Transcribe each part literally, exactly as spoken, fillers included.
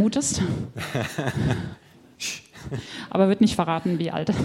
vermutest. Aber wird nicht verraten, wie alt.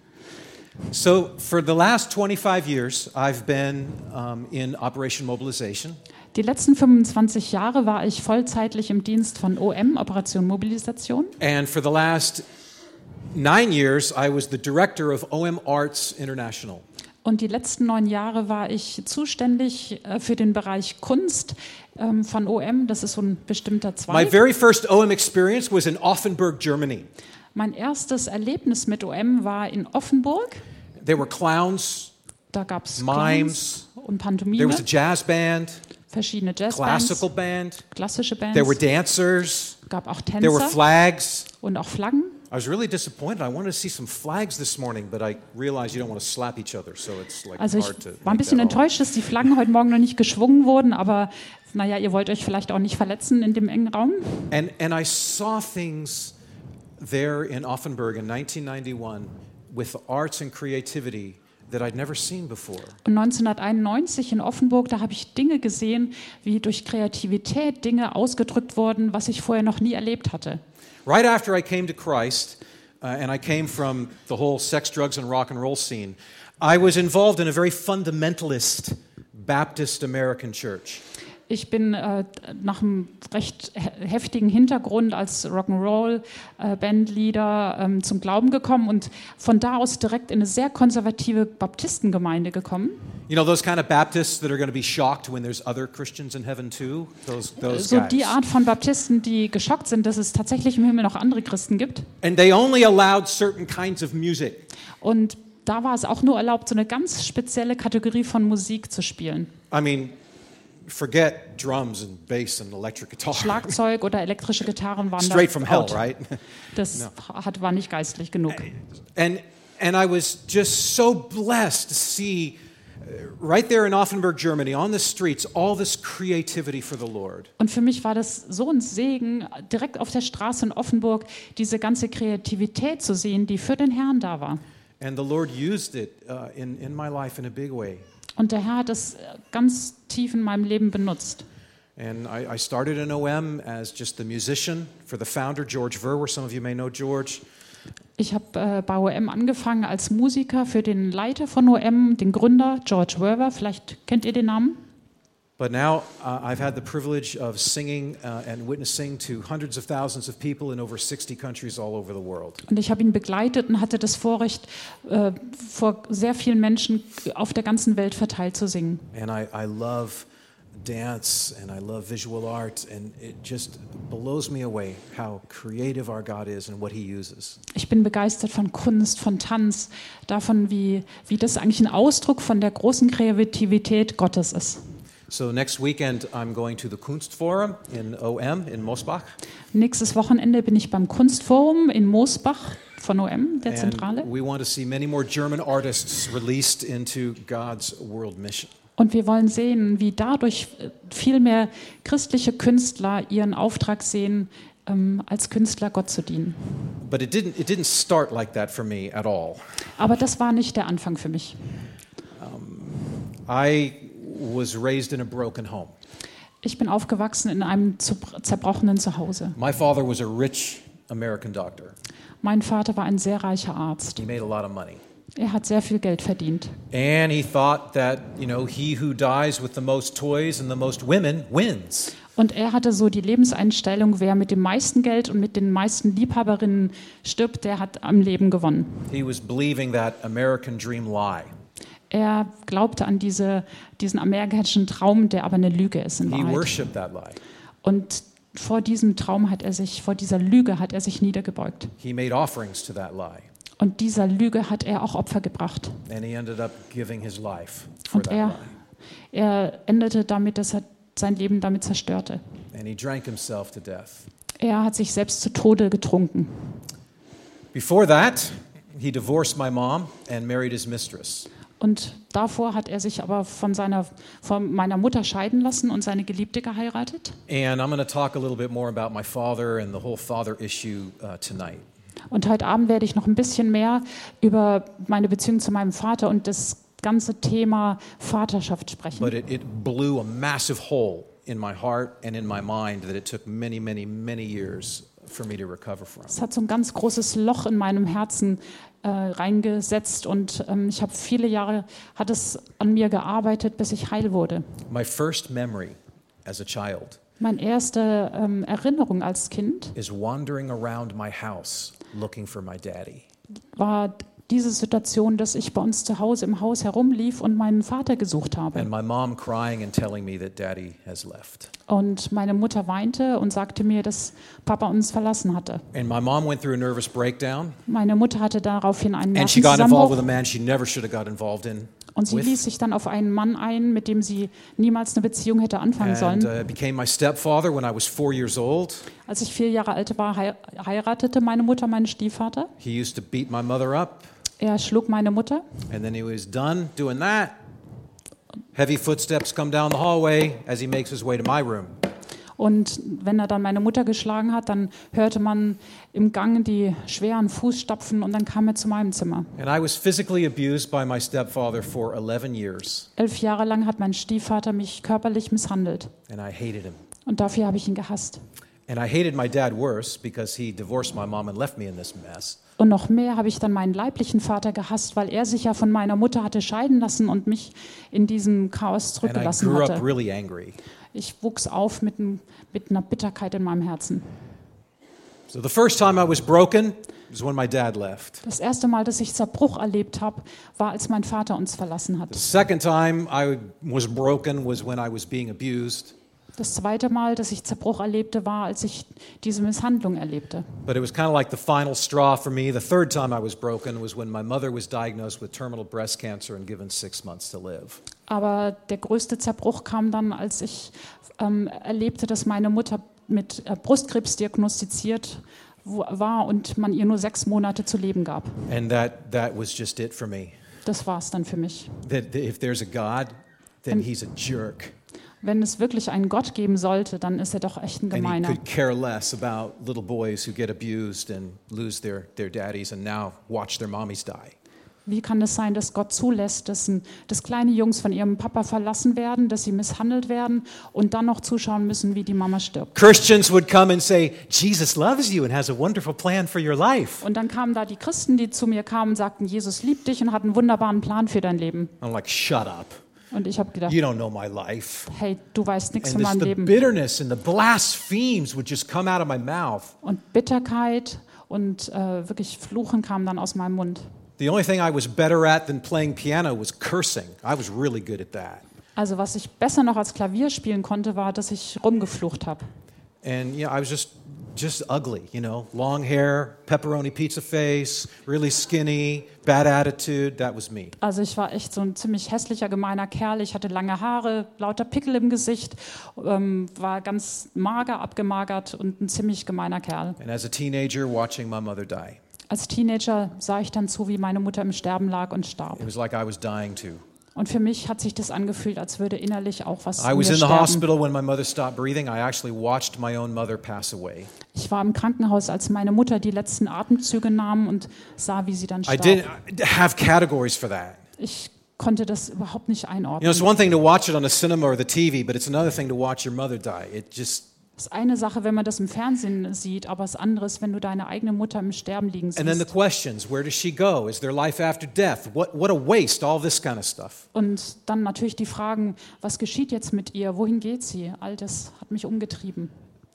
So for the last twenty-five years, I've been um, in Operation Mobilization. Die letzten fünfundzwanzig Jahre war ich vollzeitlich im Dienst von O M, Operation Mobilisation. And for the last nine years, I was the director of O M Arts International. Und die letzten neun Jahre war ich zuständig äh, für den Bereich Kunst ähm, von O M. Das ist so ein bestimmter My Zweig. very first O M experience was in Offenburg, Germany. Mein erstes Erlebnis mit O M war in Offenburg. There were clowns, Da gab es Mimes. und there Pantomime, was a jazz band, verschiedene Jazzbands, classical band, klassische Bands, there were dancers, gab auch there were Tänzer flags. und auch Flaggen. I was really disappointed. I wanted to see some flags this morning, but I realized you don't want to slap each other, so it's like Also ich hard to war ein make bisschen that all. enttäuscht, dass die Flaggen heute Morgen noch nicht geschwungen wurden, aber naja, ihr wollt euch vielleicht auch nicht verletzen in dem engen Raum. And and I saw things there in Offenburg in nineteen ninety-one with arts and creativity that I'd never seen before. Und neunzehnhunderteinundneunzig in Offenburg, da habe ich Dinge gesehen, wie durch Kreativität Dinge ausgedrückt wurden, was ich vorher noch nie erlebt hatte. Right after I came to Christ, uh, and I came from the whole sex, drugs, and rock and roll scene, I was involved in a very fundamentalist Baptist American church. Ich bin äh, nach einem recht he- heftigen Hintergrund als Rock'n'Roll-Bandleader ähm, zum Glauben gekommen und von da aus direkt in eine sehr konservative Baptistengemeinde gekommen. You know, those kind of Baptists that are going to be shocked when there's other Christians in heaven too? Those, those So guys. die Art von Baptisten, die geschockt sind, dass es tatsächlich im Himmel noch andere Christen gibt. And they only allowed certain kinds of music. Und da war es auch nur erlaubt, so eine ganz spezielle Kategorie von Musik zu spielen. I mean, forget drums and bass and electric guitar. Schlagzeug oder elektrische Gitarren waren Straight da from hell, out. right? Das hat, war nicht geistlich genug. And and I was just so blessed to see uh, right there in Offenburg, Germany, on the streets, all this creativity for the Lord. Und für mich war das so ein Segen, direkt auf der Straße in Offenburg diese ganze Kreativität zu sehen, die für den Herrn da war. And the Lord used it uh, in, in my life in a big way. Und der Herr hat es ganz tief in meinem Leben benutzt. And I, I started in O M as just the musician for the founder, George Verwer. Some of you may know George. Ich habe äh, bei O M angefangen als Musiker für den Leiter von O M, den Gründer George Verwer. Vielleicht kennt ihr den Namen. But now uh, I've had the privilege of singing uh, and witnessing to hundreds of thousands of people in over sixty countries all over the world. Und ich habe ihn begleitet und hatte das Vorrecht, äh, vor sehr vielen Menschen auf der ganzen Welt verteilt zu singen. And I, I love dance and I love visual art, and it just blows me away how creative our God is and what He uses. Ich bin begeistert von Kunst, von Tanz, davon, wie, wie das eigentlich ein Ausdruck von der großen Kreativität Gottes ist. So next weekend I'm going to the Kunstforum in O M in Mosbach. Nächstes Wochenende bin ich beim Kunstforum in Mosbach von O M, der And Zentrale. we want to see many more German artists released into God's world mission. Und wir wollen sehen, wie dadurch viel mehr christliche Künstler ihren Auftrag sehen, ähm, als Künstler Gott zu dienen. But it didn't it didn't start like that for me at all. Aber das war nicht der Anfang für mich. I was raised in a broken home. Ich bin aufgewachsen in einem zu- zerbrochenen Zuhause. My father was a rich American doctor. Mein Vater war ein sehr reicher Arzt. He made a lot of money. Er hat sehr viel Geld verdient. And he thought that, you know, he who dies with the most toys and the most women wins. Und er hatte so die Lebenseinstellung, wer mit dem meisten Geld und mit den meisten Liebhaberinnen stirbt, der hat am Leben gewonnen. He was believing that American dream lie. Er glaubte an diese, diesen amerikanischen Traum, der aber eine Lüge ist in He Wahrheit. worshiped that lie. Und vor diesem Traum hat er sich, vor dieser Lüge hat er sich niedergebeugt. He made offerings to that lie. Und dieser Lüge hat er auch Opfer gebracht. And he ended up giving his life for Und that er, lie. er endete damit, dass er sein Leben damit zerstörte. And he drank himself to death. Er hat sich selbst zu Tode getrunken. Before that, he divorced my mom and married his mistress. Und davor hat er sich aber von, seiner, von meiner Mutter scheiden lassen und seine Geliebte geheiratet. And I'm going to talk a little bit more about my father and the whole father issue uh, tonight. Und heute Abend werde ich noch ein bisschen mehr über meine Beziehung zu meinem Vater und das ganze Thema Vaterschaft sprechen. But it, it blew a massive hole in my heart and in my mind that it took many, many, many years for me to recover from. Es hat so ein ganz großes Loch in meinem Herzen äh, reingesetzt und ähm, ich habe viele Jahre, hat es an mir gearbeitet, bis ich heil wurde. My first memory as a child Meine erste ähm, Erinnerung als Kind is wandering around my house looking for my daddy. war diese Situation, dass ich bei uns zu Hause im Haus herumlief und meinen Vater gesucht habe. And my mom crying and telling me that daddy has left. Und meine Mutter weinte und sagte mir, dass Papa uns verlassen hatte. And my mom went through a nervous breakdown. Meine Mutter hatte daraufhin einen And she got involved with a Nervenzusammenbruch man she never should have got involved in. und sie with. ließ sich dann auf einen Mann ein, mit dem sie niemals eine Beziehung hätte anfangen And sollen. uh, became my stepfather when I was four years old. Als ich vier Jahre alt war, hei- heiratete meine Mutter meinen Stiefvater. He used to beat my mother up. Er schlug meine Mutter And then he was done doing that. Heavy footsteps come down the hallway as he makes his way to my room. und wenn er dann meine Mutter geschlagen hat, dann hörte man im Gang die schweren Fußstapfen und dann kam er zu meinem Zimmer. And I was physically abused by my stepfather for eleven years. Elf Jahre lang hat mein Stiefvater mich körperlich misshandelt And I hated him. und dafür habe ich ihn gehasst. And I hated my dad worse because he divorced my mom and left me in this mess. Und noch mehr habe ich dann meinen leiblichen Vater gehasst, weil er sich ja von meiner Mutter hatte scheiden lassen und mich in diesem Chaos And I zurückgelassen grew up hatte. really angry. Ich wuchs auf mit, ein, mit einer Bitterkeit in meinem Herzen. So the first time I was broken was when my dad left. Das erste Mal, dass ich Zerbruch erlebt habe, war, als mein Vater uns verlassen The hat. second time I was broken was when I was being abused. Das zweite Mal, dass ich Zerbruch erlebte, war, als ich diese Misshandlung erlebte. But it was kind of like the final straw for me. The third time I was broken was when my mother was diagnosed with terminal breast cancer and given six months to live. Aber der größte Zerbruch kam dann, als ich ähm, erlebte, dass meine Mutter mit äh, Brustkrebs diagnostiziert wo, war und man ihr nur sechs Monate zu leben gab. And that, that was just it for me. Das war es dann für mich. That that if there's a God, then he's a jerk. Wenn es wirklich einen Gott geben sollte, dann ist er doch echt ein And he Gemeiner. could care less about little boys who get abused and lose their, their daddies and now watch their mommies die. Wie kann es sein, dass Gott zulässt, dass, ein, dass kleine Jungs von ihrem Papa verlassen werden, dass sie misshandelt werden und dann noch zuschauen müssen, wie die Mama stirbt? Christians would come and say, Jesus loves you and has a wonderful plan for your life. Und dann kamen da die Christen, die zu mir kamen und sagten, Jesus liebt dich und hat einen wunderbaren Plan für dein Leben. I'm like, shut up. Und ich habe gedacht, You don't know my life. hey, du weißt nichts And von this, meinem the Leben. bitterness and the blasphemes would just come out of my mouth. Und Bitterkeit und äh, wirklich Fluchen kamen dann aus meinem Mund. The only thing I was better at than playing piano was cursing. I was really good at that. Also was ich besser noch als Klavier spielen konnte, war, dass ich rumgeflucht habe. And you know, I was just just ugly, you know, long hair, pepperoni pizza face, really skinny, bad attitude. That was me. Also ich war echt so ein ziemlich hässlicher, gemeiner Kerl. Ich hatte lange Haare, lauter Pickel im Gesicht, ähm, war ganz mager, abgemagert und ein ziemlich gemeiner Kerl. And as a teenager, watching my mother die, Als Teenager sah ich dann zu, wie meine Mutter im Sterben lag und starb. it was like I was dying too. Und für mich hat sich das angefühlt, als würde innerlich auch was I in was mir in the sterben. hospital when my mother stopped breathing. I actually watched my own mother pass away. Ich war im Krankenhaus, als meine Mutter die letzten Atemzüge nahm und sah, wie sie dann I starb. didn't have categories for that. Ich konnte das überhaupt nicht You know, einordnen. it's one thing to watch it on the cinema or the T V, but it's another thing to watch your mother die. It just Das ist eine Sache, wenn man das im Fernsehen sieht, aber das andere ist, wenn du deine eigene Mutter im Sterben liegen And then the siehst. questions, where does she go? Is there life after death? What, what a waste, all this kind of stuff. Und dann natürlich die Fragen, was geschieht jetzt mit ihr? Wohin geht sie? All das hat mich umgetrieben.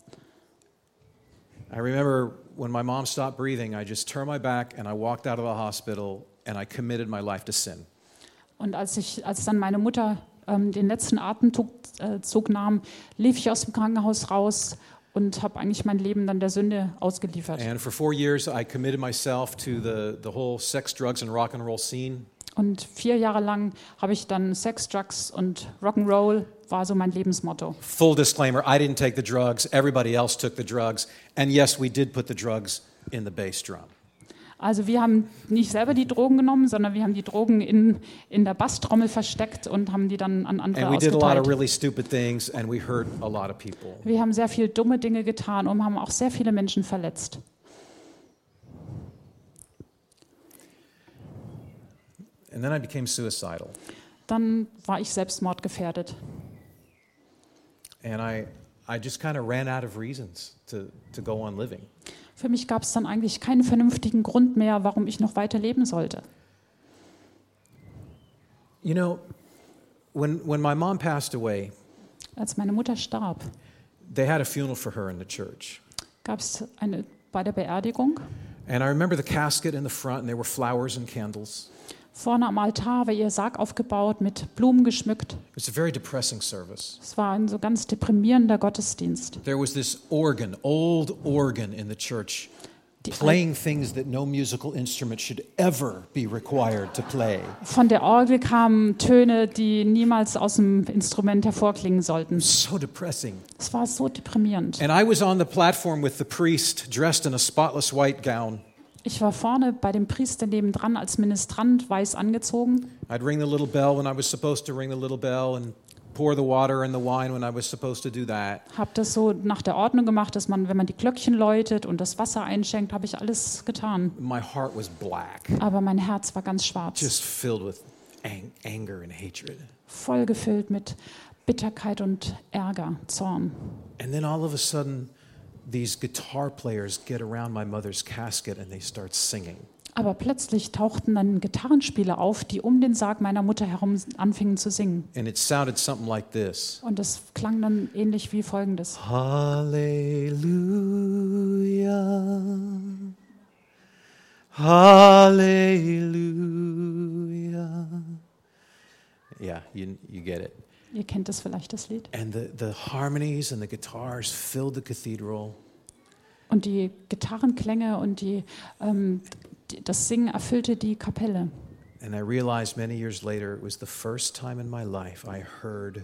I remember when my mom stopped breathing, I just turned my back and I walked out of the hospital and I committed my life to sin. Und als, ich, als dann meine Mutter ähm, den letzten Atemzug äh, Zug nahm, lief ich aus dem Krankenhaus raus und habe eigentlich mein Leben dann der Sünde ausgeliefert. And for four years, I committed myself to the, the whole sex, drugs, and rock and roll scene. Und vier Jahre lang habe ich dann Sex, Drugs und Rock'n'Roll war so mein Lebensmotto. Full disclaimer, I didn't take the drugs. Everybody else took the drugs. And yes, we did put the drugs in the bass drum. Also wir haben nicht selber die Drogen genommen, sondern wir haben die Drogen in, in der Basstrommel versteckt und haben die dann an andere And we did a lot of ausgeteilt. really stupid things, and we hurt a lot of people. Wir haben sehr viel dumme Dinge getan und haben auch sehr viele Menschen verletzt. And then I became suicidal. Dann war ich selbstmordgefährdet. And I, I just kind of ran out of reasons to, to go on living. Für mich gab es dann eigentlich keinen vernünftigen Grund mehr, warum ich noch weiter leben sollte. You know, when, when my mom passed away, Als meine Mutter starb, they had a funeral for her in the church. gab es eine bei der Beerdigung. And I remember the casket in the front, and there were flowers and candles. Vorne am Altar war ihr Sarg aufgebaut, mit Blumen geschmückt. It was a very depressing service. Es war ein so ganz deprimierender Gottesdienst. There was this organ, old organ in the church, Die playing things that no musical instrument should ever be required to play. Von der Orgel kamen Töne, die niemals aus dem Instrument hervorklingen sollten. So depressing. Es war so deprimierend. And I was on the platform with the priest, dressed in a spotless white gown. Ich war vorne bei dem Priester nebendran als Ministrant, weiß angezogen. I'd ring the little bell when I was supposed to ring the little bell and pour the water and the wine when I was supposed to do that. Habe das so nach der Ordnung gemacht, dass man, wenn man die Glöckchen läutet und das Wasser einschenkt, habe ich alles getan. My heart was black, Aber mein Herz war ganz schwarz, just filled with ang- anger and hatred. voll gefüllt mit Bitterkeit und Ärger, Zorn. And then all of a sudden, these guitar players get around my mother's casket and they start singing. Aber plötzlich tauchten dann Gitarrenspieler auf, die um den Sarg meiner Mutter herum anfingen zu singen. And it sounded something like this. Und das klang dann ähnlich wie folgendes. Hallelujah. Hallelujah. Yeah, you, you get it. Ihr kennt das vielleicht, das Lied. And the, the harmonies and the guitars filled the cathedral. Und die Gitarrenklänge und die, ähm, die, das Singen erfüllte die Kapelle. And I realized many years later it was the first time in my life I heard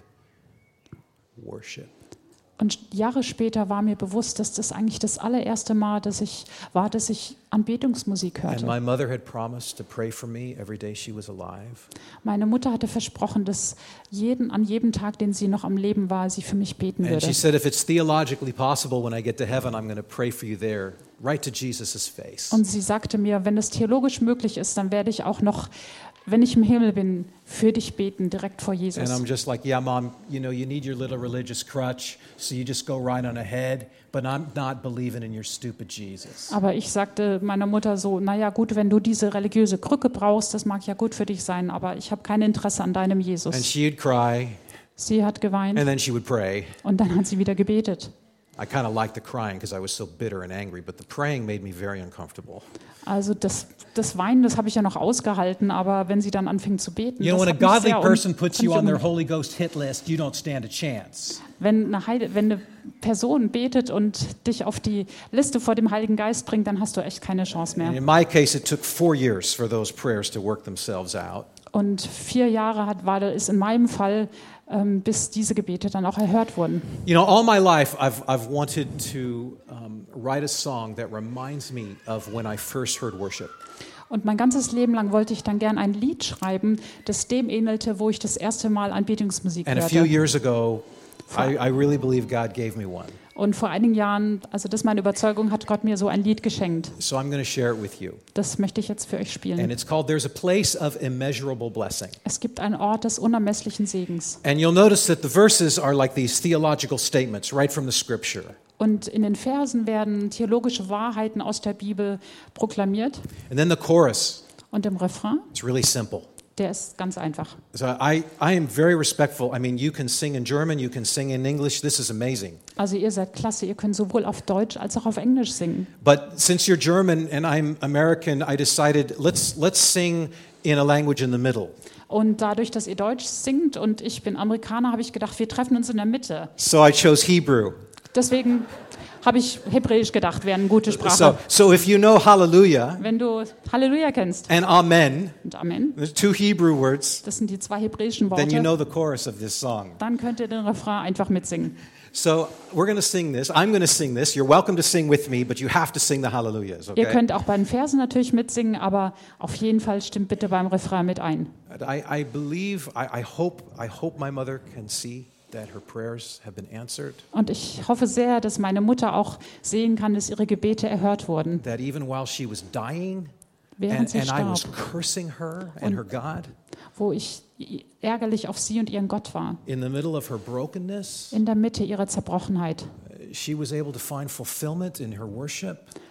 worship. Und Jahre später war mir bewusst, dass das eigentlich das allererste Mal, dass ich war, dass ich Anbetungsmusik And hörte. my mother had promised to pray for me every day she was alive. Meine Mutter hatte versprochen, dass jeden, an jedem Tag, den sie noch am Leben war, sie für mich beten And she würde. said, if it's theologically possible when I get to heaven, I'm going to pray for you there, right to Jesus' face. Und sie sagte mir, wenn es theologisch möglich ist, dann werde ich auch noch, wenn ich im Himmel bin, für dich beten, direkt vor And Jesus. I'm just like, yeah, Mom, you know, you need your little religious crutch, so you just go right on ahead, but I'm not believing in your stupid Jesus. Aber ich sagte meiner Mutter so, naja gut, wenn du diese religiöse Krücke brauchst, das mag ja gut für dich sein, aber ich habe kein Interesse an deinem And Jesus. she'd cry, Sie hat geweint and then she would pray. und dann hat sie wieder gebetet. I kind of liked the crying because I was so bitter and angry, but the praying made me very uncomfortable. Also das, das Weinen, das habe ich ja noch ausgehalten, aber wenn sie dann anfing zu beten, You know, das when a hat mich godly sehr un- person puts fand you ich on their un- Holy Ghost hit list, you don't stand a chance. wenn eine, Heil- wenn eine Person betet und dich auf die Liste vor dem Heiligen Geist bringt, dann hast du echt keine Chance And mehr. in my case, it took four years for those prayers to work themselves out. Und vier Jahre hat, war es in meinem Fall, ähm, bis diese Gebete dann auch erhört wurden. You know, all my life, I've, I've wanted to um, write a song that reminds me of when I first heard worship. Und mein ganzes Leben lang wollte ich dann gern ein Lied schreiben, das dem ähnelte, wo ich das erste Mal Anbetungsmusik And a few hörte. years ago, I, I really believe God gave me one. Und vor einigen Jahren, also das ist meine Überzeugung, hat Gott mir so ein Lied geschenkt. So I'm going to share it with you. Das möchte ich jetzt für euch And spielen. it's called There's a Place of Immeasurable Blessing. Es gibt einen Ort des unermesslichen Segens. And you'll notice that the verses are like these theological statements right from the scripture. Und in den Versen werden theologische Wahrheiten aus der Bibel proklamiert. And then the chorus, Und im Refrain, it's really simple. der ist ganz einfach. So I, I am very respectful. I mean, you can sing in German, you can sing in English. This is amazing. Also ihr seid klasse, ihr könnt sowohl auf Deutsch als auch auf Englisch singen. But since you're German and I'm American, I decided let's, let's sing in a language in the middle. Und dadurch, dass ihr Deutsch singt und ich bin Amerikaner, habe ich gedacht, wir treffen uns in der Mitte. So I chose Hebrew. Deswegen habe ich Hebräisch gedacht, wäre eine gute So, Sprache. so if you know Hallelujah Wenn du Halleluja kennst and Amen, und Amen, there's two Hebrew words, das sind die zwei hebräischen then you Worte, know the chorus of this song. dann könnt ihr den Refrain einfach mitsingen. So we're going to sing this. I'm going to sing this. You're welcome to sing with me, but you have to sing the Hallelujahs, Ihr okay? könnt auch bei den Versen natürlich mitsingen, aber auf jeden Fall stimmt bitte beim Refrain mit ein. And I, I believe, I, I hope, I hope my mother can see that her prayers have been answered, Und ich hoffe sehr, dass meine Mutter auch sehen kann, dass ihre Gebete erhört wurden. that even while she was dying Während and, sie and I was starb, cursing her and her God, wo ich ärgerlich auf sie und ihren Gott war, in the middle of her brokenness, in der Mitte ihrer Zerbrochenheit, she was able to find fulfillment in her worship.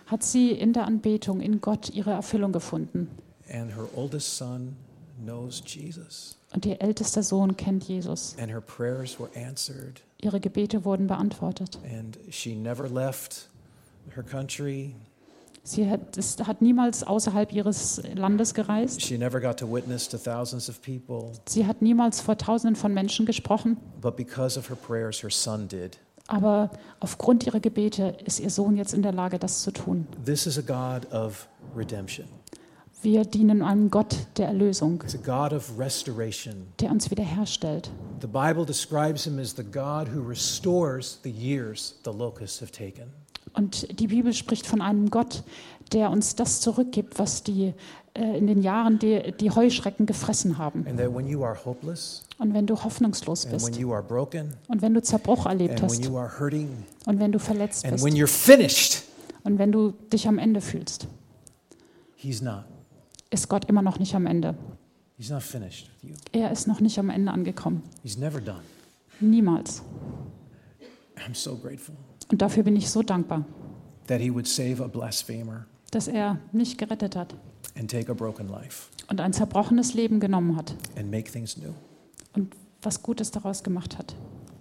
hat sie in der Anbetung, in Gott ihre Erfüllung gefunden. And her oldest son knows Jesus. Und ihr ältester Sohn kennt Jesus. And her prayers were answered. Ihre Gebete wurden beantwortet. And she never left her country. Sie hat, es hat niemals außerhalb ihres Landes gereist. She never got to witness to thousands of people. Sie hat niemals vor Tausenden von Menschen gesprochen. But because of her prayers, her son did. Aber aufgrund ihrer Gebete ist ihr Sohn jetzt in der Lage, das zu tun. This is a God of redemption. Wir dienen einem Gott der Erlösung, It's a God of restoration. der uns wiederherstellt. The Bible describes him as the God who restores the years the locusts have taken. Und die Bibel spricht von einem Gott, der uns das zurückgibt, was die äh, in den Jahren die, die Heuschrecken gefressen haben. And that when you are hopeless, Und wenn du hoffnungslos and when bist you are broken, und wenn du Zerbruch erlebt and when hast you are hurting, und wenn du verletzt and bist when you're finished, und wenn du dich am Ende fühlst, he's not. ist Gott immer noch nicht am Ende. He's not finished with you. Er ist noch nicht am Ende angekommen. He's never done. Niemals. I'm so grateful Und dafür bin ich so dankbar, that he would save a blasphemer dass er mich gerettet hat and take a broken life und ein zerbrochenes Leben genommen hat and make things new. und was Gutes daraus gemacht hat.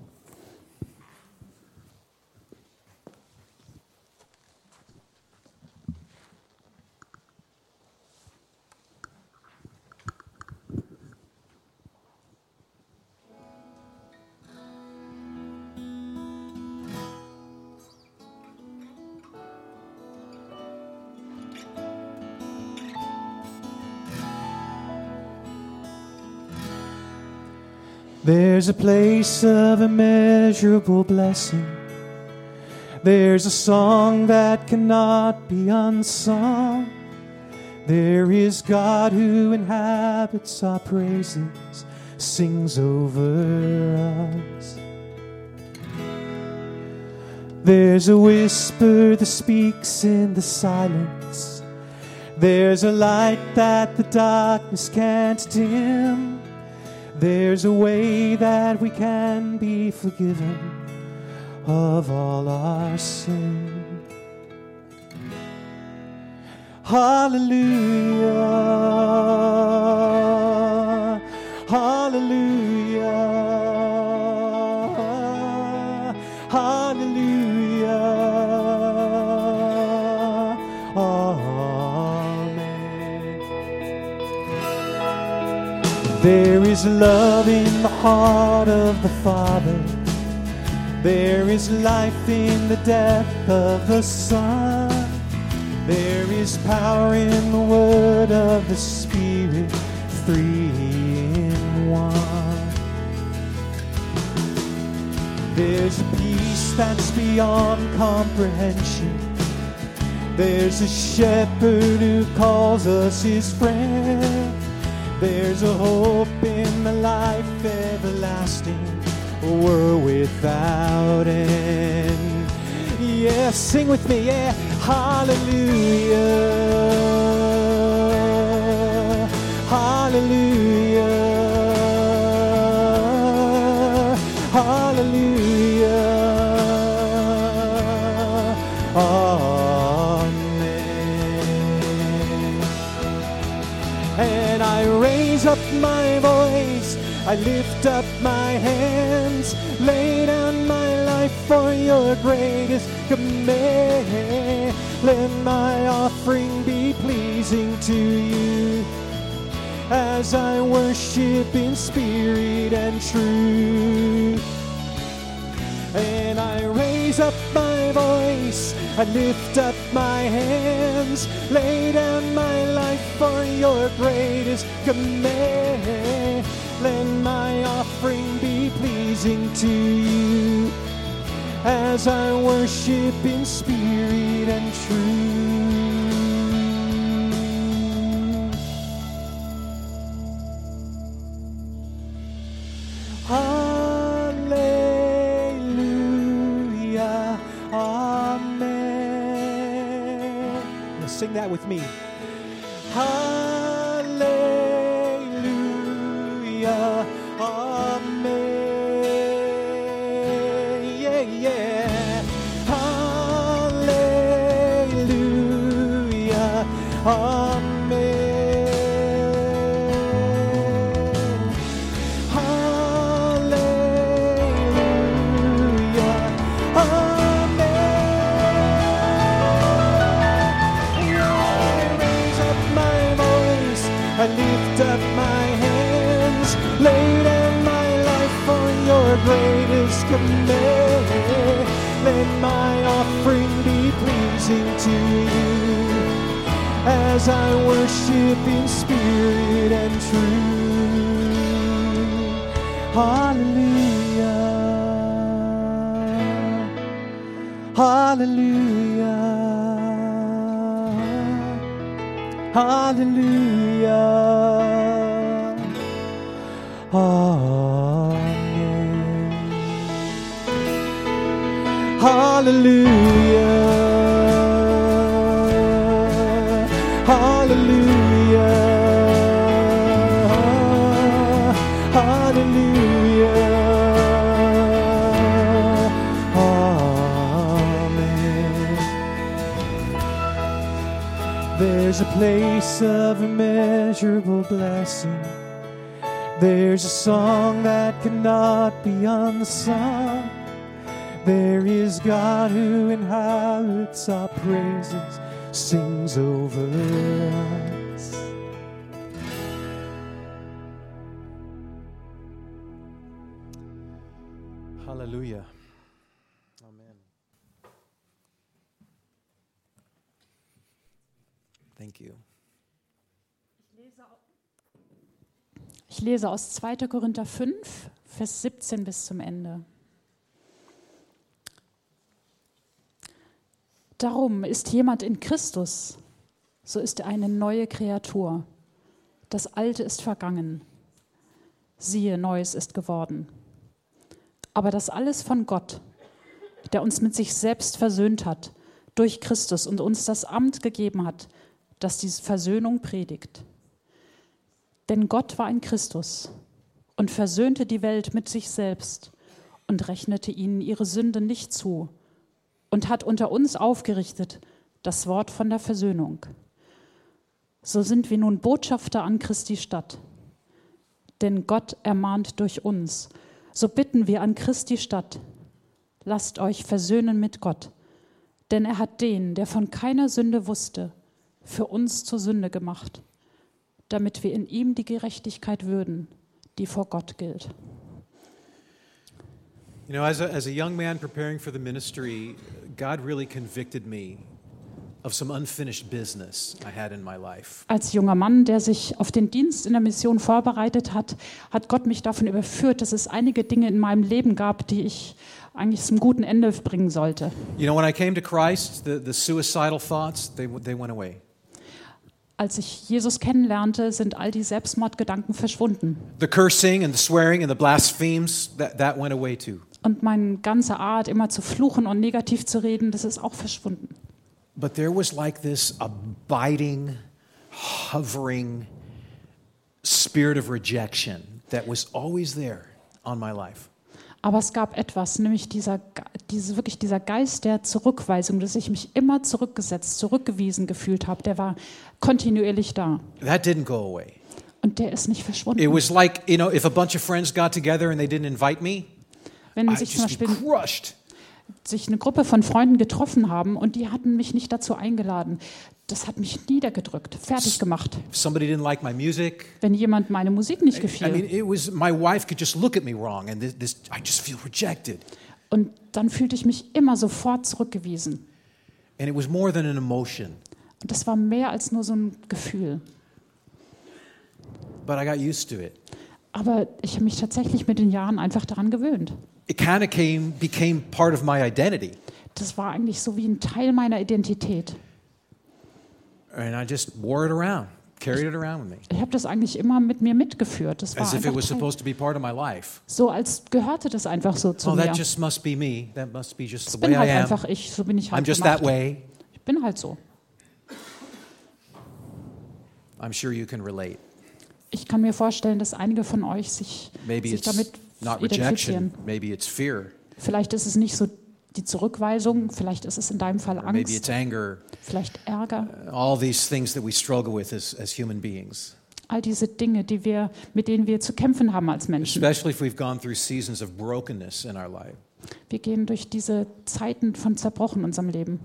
There's a place of immeasurable blessing. There's a song that cannot be unsung. There is God who inhabits our praises, sings over us. There's a whisper that speaks in the silence. There's a light that the darkness can't dim. There's a way that we can be forgiven of all our sin. Hallelujah, hallelujah, hallelujah, amen. There is love in the heart of the Father. There is life in the depth of the Son. There is power in the word of the Spirit, three in one. There's a peace that's beyond comprehension. There's a shepherd who calls us his friend. There's a hope in the life everlasting, a world without end. Yeah, sing with me, yeah. Hallelujah, hallelujah, hallelujah, amen. And I raise up my voice, I lift up my hands, lay down my life for your greatest command. Let my offering be pleasing to you as I worship in spirit and truth. And I raise up my voice, I lift up my hands, lay down my life for your greatest command. Let my offering be pleasing to you as I worship in spirit and truth. Hallelujah, amen. Now sing that with me. Hallelujah, amen. Yeah, yeah. Hallelujah. Amen. I lift up my hands, lay down my life for your greatest command. Let my offering be pleasing to you as I worship in spirit and truth. Hallelujah, hallelujah. Hallelujah. Amen. Hallelujah. Hallelujah. Hallelujah. Amen. There's a place of immeasurable blessing. There's a song that cannot be unsung. There is God who inhabits our praises, sings over us. Hallelujah. Amen. Thank you. Ich lese aus zweiter Korinther fünf, Vers siebzehn bis zum Ende. Darum ist jemand in Christus, so ist er eine neue Kreatur. Das Alte ist vergangen. Siehe, Neues ist geworden. Aber das alles von Gott, der uns mit sich selbst versöhnt hat, durch Christus und uns das Amt gegeben hat, das diese Versöhnung predigt. Denn Gott war in Christus und versöhnte die Welt mit sich selbst und rechnete ihnen ihre Sünde nicht zu und hat unter uns aufgerichtet das Wort von der Versöhnung. So sind wir nun Botschafter an Christi Stadt. Denn Gott ermahnt durch uns. So bitten wir an Christi Stadt, lasst euch versöhnen mit Gott. Denn er hat den, der von keiner Sünde wusste, für uns zur Sünde gemacht, damit wir in ihm die Gerechtigkeit würden, die vor Gott gilt. You know, as a, as a young man preparing for the ministry, God really convicted me of some unfinished business I had in my life. Als junger Mann, der sich auf den Dienst in der Mission vorbereitet hat, hat Gott mich davon überführt, dass es einige Dinge in meinem Leben gab, die ich eigentlich zum guten Ende bringen sollte. You know, when I came to Christ, the, the suicidal thoughts, they, they went away. Als ich Jesus kennenlernte, sind all die Selbstmordgedanken verschwunden. The cursing and the swearing and the blasphemes, that, that went away too. Und meine ganze Art, immer zu fluchen und negativ zu reden, das ist auch verschwunden. But there was like this abiding, hovering spirit of rejection that was always there on my life. Aber es gab etwas, nämlich dieser, diese, wirklich dieser Geist der Zurückweisung, dass ich mich immer zurückgesetzt, zurückgewiesen gefühlt habe, der war kontinuierlich da. That didn't go away. Und der ist nicht verschwunden. It was like, you know, if a bunch of friends got together and they didn't invite me, Wenn I'd sich zum just be Beispiel crushed. sich eine Gruppe von Freunden getroffen haben und die hatten mich nicht dazu eingeladen, das hat mich niedergedrückt, fertig gemacht. If somebody didn't like my music, Wenn jemand meine Musik nicht I gefiel. mean, it was my wife could just look at me wrong, and this, this I just feel rejected. Und dann fühlte ich mich immer sofort zurückgewiesen. And it was more than an emotion, Und das war mehr als nur so ein Gefühl. but I got used to it. Aber ich habe mich tatsächlich mit den Jahren einfach daran gewöhnt. It kind of came became part of my identity, Das war eigentlich so wie ein Teil meiner Identität. and I just wore it around, carried it around with me, Ich habe das eigentlich immer mit mir mitgeführt. Das war as if it einfach was Teil. supposed to be part of my life. So, als gehörte das einfach so zu Oh, mir. that just must be me. That must be just Ich the way bin I halt am. einfach ich, so bin ich I'm halt just gemacht. that way. Ich bin halt so. I'm sure you can relate. Ich kann mir vorstellen, dass einige von euch sich, Maybe sich it's damit not identifizieren. rejection. Maybe it's fear. Vielleicht ist es nicht so die Zurückweisung, vielleicht ist es in deinem Fall or maybe it's Angst, anger. vielleicht Ärger. All these things that we struggle with as, as human beings, All diese Dinge, die wir, mit denen wir zu kämpfen haben als Menschen. especially if we've gone through seasons of brokenness in our life. Wir gehen durch diese Zeiten von Zerbrochen in unserem Leben.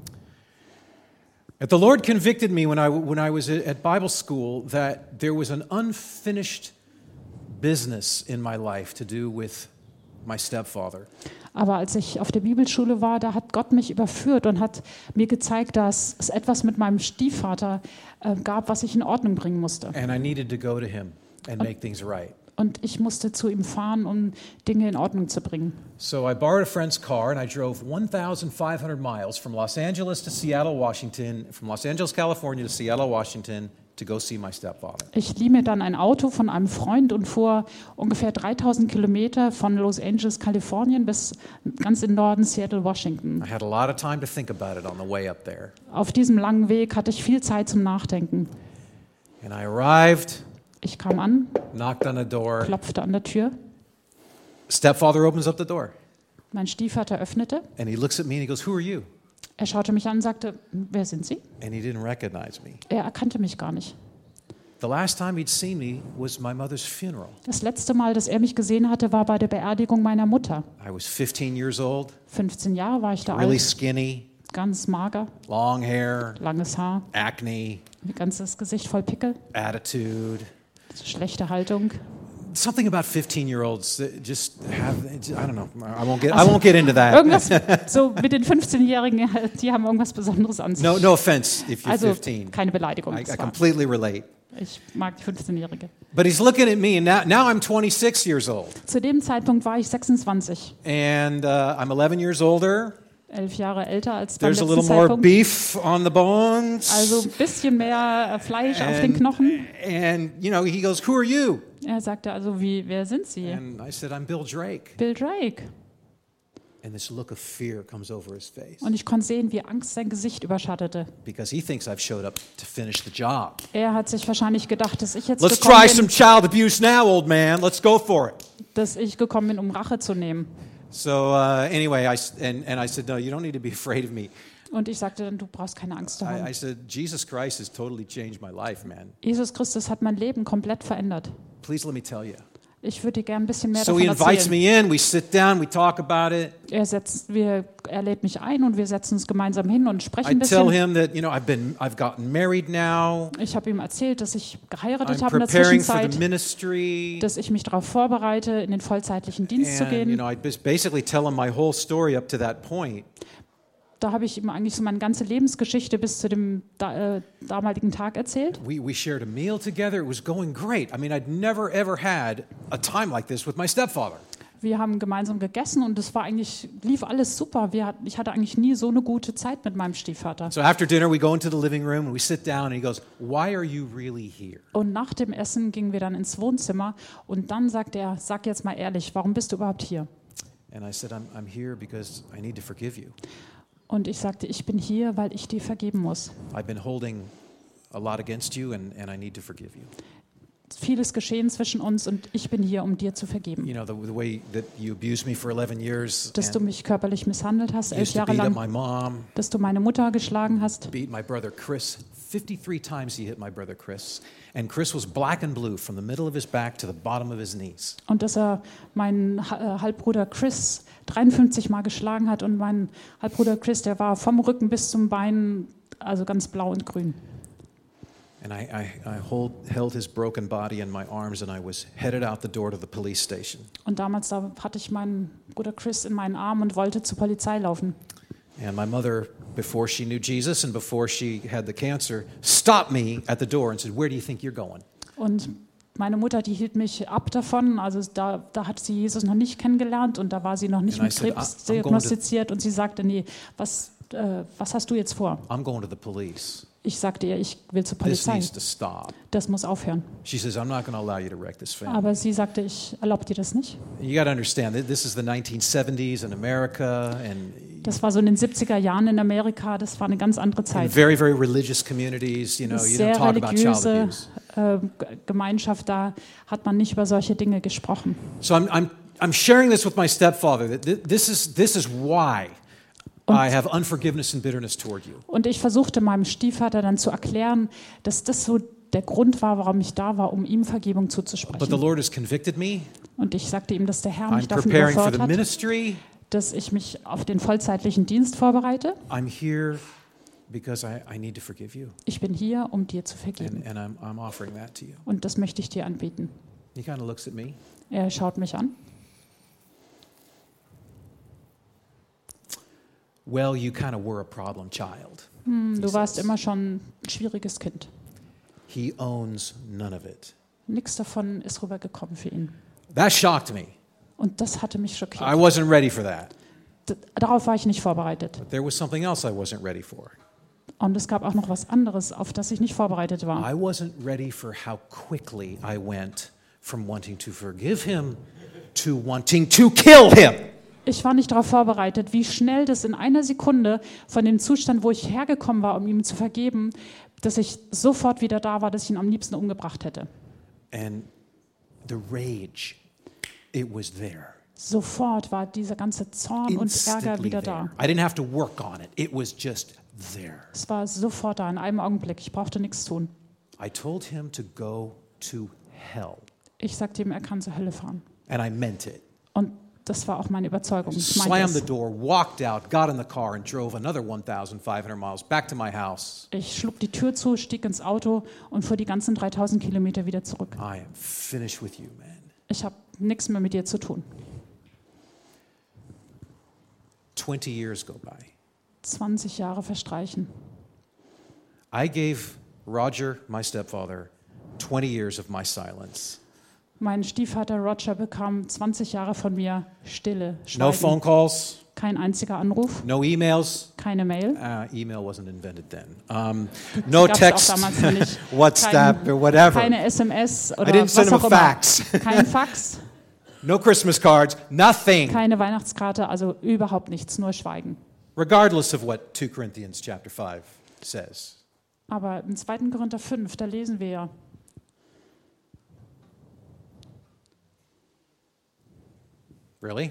The Lord convicted me when I, when I was at Bible school that there was an unfinished business in my life to do with my stepfather. Aber als ich auf der Bibelschule war, da hat Gott mich überführt und hat mir gezeigt, dass es etwas mit meinem Stiefvater äh, gab, was ich in Ordnung bringen musste. And I needed to go to him and make things right. Und ich musste zu ihm fahren, um Dinge in Ordnung zu bringen. So I borrowed a friend's car and I drove fifteen hundred miles from Los Angeles to Seattle, Washington, from Los Angeles, California to Seattle, Washington to go see my stepfather. Ich lieh mir dann ein Auto von einem Freund und fuhr ungefähr dreitausend Kilometer von Los Angeles, Kalifornien bis ganz in Norden Seattle, Washington. I had a lot of time to think about it on the way up there. Auf diesem langen Weg hatte ich viel Zeit zum Nachdenken. And I arrived, Ich kam an, knocked on the door. klopfte an der Tür. Stepfather opens up the door Mein Stiefvater öffnete. and he looks at me and he goes, "Who are you?" Er schaute mich an und sagte, wer sind Sie? And he didn't recognize me. Er erkannte mich gar nicht. The last time he'd seen me was my mother's funeral. Das letzte Mal, dass er mich gesehen hatte, war bei der Beerdigung meiner Mutter. I was fifteen years old, fünfzehn Jahre war ich da really alt, skinny, ganz mager, long hair, langes Haar, acne, mein ganzes Gesicht voll Pickel, attitude. schlechte Haltung. Something about fifteen-year-olds that just have, I don't know, I won't get, I won't get into that. Irgendwas so mit den fünfzehnjährigen, die haben irgendwas Besonderes an sich. No, no offense if you're Also fifteen. keine Beleidigung. I, I das war- completely relate. Ich mag die fünfzehnjährige. But he's looking at me, and now, now I'm twenty-six years old. Zu dem Zeitpunkt war ich sechsundzwanzig, And uh, I'm eleven years older. elf Jahre älter als beim There's a letzten little more Zeitpunkt. beef on the bones. Also ein bisschen mehr äh, Fleisch auf den and, Knochen. and, you know, he goes, "Who are you?" Er sagte also, wie, wer sind Sie? And I said, "I'm Bill Drake." Bill Drake. And this look of fear comes over his face Und ich konnte sehen, wie Angst sein Gesicht überschattete. because he thinks I've showed up to finish the job. Er hat sich wahrscheinlich gedacht, dass ich jetzt Let's gekommen try some bin, child abuse now, old man. Let's go for it. dass ich gekommen bin, um Rache zu nehmen. So uh, anyway, I, s- and, and I said, "No, you don't need to be afraid of me." Und ich sagte dann, du brauchst keine Angst zu I, I haben. said, "Jesus Christ has totally changed my life, man. Jesus Christus hat mein Leben komplett verändert. Please let me tell you." Ich würde dir gerne ein bisschen mehr So davon he invites erzählen. me in. We sit down. We talk about it. Er, setzt, wir, er lädt mich ein und wir setzen uns gemeinsam hin und sprechen I ein tell bisschen. him that, you know, I've been, I've gotten married now. Ich habe ihm erzählt, dass ich geheiratet I'm habe in der preparing for the Zwischenzeit, ministry. dass ich mich darauf vorbereite, in den vollzeitlichen Dienst zu And, you gehen. know, I just basically tell him my whole story up to that point. Da habe ich ihm eigentlich so meine ganze Lebensgeschichte bis zu dem da, äh, damaligen Tag erzählt. We, we shared a meal together. It was going great. I mean, I'd never, ever had a time like this with my stepfather. Wir haben gemeinsam gegessen und es war eigentlich, lief alles super. Wir hat, ich hatte eigentlich nie so eine gute Zeit mit meinem Stiefvater. So after dinner, we go into the living room and we sit down and he goes, "Why are you really here?" Und nach dem Essen gingen wir dann ins Wohnzimmer und dann sagt er, sag jetzt mal ehrlich, warum bist du überhaupt hier? And I said, I'm, I'm here because I need to forgive you. Und ich sagte, ich bin hier, weil ich dir vergeben muss. I've been holding a lot against you and, and I need to forgive you. Vieles geschehen zwischen uns und ich bin hier, um dir zu vergeben. You know, the, the way that you abused me for eleven years Dass du and mich körperlich misshandelt hast, elf used to Jahre beat up lang, my mom, dass du meine Mutter geschlagen hast. beat my brother Chris. fifty-three times he hit my brother Chris. And Chris was black and blue from the middle of his back to the bottom of his knees. Und dass er meinen Ha- äh, Halbbruder Chris dreiundfünfzig Mal geschlagen hat und mein Halbbruder Chris, der war vom Rücken bis zum Bein, also ganz blau und grün. And I, I, I hold, held his broken body in my arms and I was headed out the door to the police station. Und damals da hatte ich meinen Bruder Chris in meinen Arm und wollte zur Polizei laufen. And my mother, before she knew Jesus and before she had the cancer, stopped me at the door and said, "Where do you think you're going?" Und meine Mutter, die hielt mich ab davon. Also da, da hat sie Jesus noch nicht kennengelernt und da war sie noch nicht And I mit said, Krebs "I'm going to- diagnostiziert. Und sie sagte, nee, was, äh, was hast du jetzt vor? "I'm going to the police. Ich sagte ihr, ich will zur This Polizei. needs to stop." Das muss aufhören. She says, "I'm not going to allow you to wreck this family." Aber sie sagte, ich erlaube dir das nicht. You got to understand that this is the nineteen seventies in America and Das war so in den siebziger Jahren in Amerika. Das war eine ganz andere in Zeit. very, very religious communities. You know, you don't Sehr talk about child religiöse abuse. äh, G- Gemeinschaft, da hat man nicht über solche Dinge gesprochen. So I'm, I'm, I'm sharing this with my stepfather. That thi- this is, this is why I have unforgiveness and bitterness toward you. Und ich versuchte meinem Stiefvater dann zu erklären, dass das so der Grund war, warum ich da war, um ihm Vergebung But the zuzusprechen. Lord has convicted me. Und ich sagte ihm, dass der Herr I'm mich davon preparing for the überfordert hat, ministry. dass ich mich auf den vollzeitlichen Dienst vorbereite. I'm here because I, I need to forgive you. Ich bin hier, um dir zu vergeben. And, and I'm, I'm offering that to you. Und das möchte ich dir anbieten. He kind of looks at me. Er schaut mich an. Well, you kind of were a problem child. Hm, du He warst says. immer schon ein schwieriges Kind. He owns none of it. Nichts davon ist rübergekommen für ihn. That shocked me. Und das hatte mich I schockiert. wasn't ready for that. D- Darauf war ich nicht vorbereitet. But there was something else I wasn't ready for. Und es gab auch noch was anderes, auf das ich nicht vorbereitet war. I wasn't ready for how quickly I went from wanting to forgive him to wanting to kill him. Ich war nicht darauf vorbereitet, wie schnell das in einer Sekunde von dem Zustand, wo ich hergekommen war, um ihm zu vergeben, dass ich sofort wieder da war, dass ich ihn am liebsten umgebracht hätte. And the rage, it was there. Sofort war dieser ganze Zorn und Ärger Instantly wieder there. da. I didn't have to work on it. It was just there. Es war sofort da, in einem Augenblick. Ich brauchte nichts tun. I told him to go to hell. Ich sagte ihm, er kann zur Hölle fahren. And I meant it. Und das war auch meine Überzeugung. Ich meinte Slammed the es. door, walked out, got in the car, and drove another fifteen hundred miles back to my house. Ich schlug die Tür zu, stieg ins Auto und fuhr die ganzen dreitausend Kilometer wieder zurück. I am finished with you, man. Ich habe nichts mehr mit dir zu tun. twenty years go by. zwanzig Jahre verstreichen. I gave Roger, my stepfather, twenty years of my silence. Mein Stiefvater Roger bekam zwanzig Jahre von mir Stille, No Schweigen. phone calls, Kein einziger Anruf, no emails. keine Mail. Uh, email wasn't invented then. Um, no Gab's auch text, damals noch nicht. WhatsApp Kein- or whatever. Keine S M S oder I didn't was send him auch a immer. fax. Kein Fax, No Christmas cards, nothing. keine Weihnachtskarte, also überhaupt nichts, nur Schweigen. Regardless of what two Corinthians chapter five says. Aber im zweiten Korinther fünf, da lesen wir ja, Really?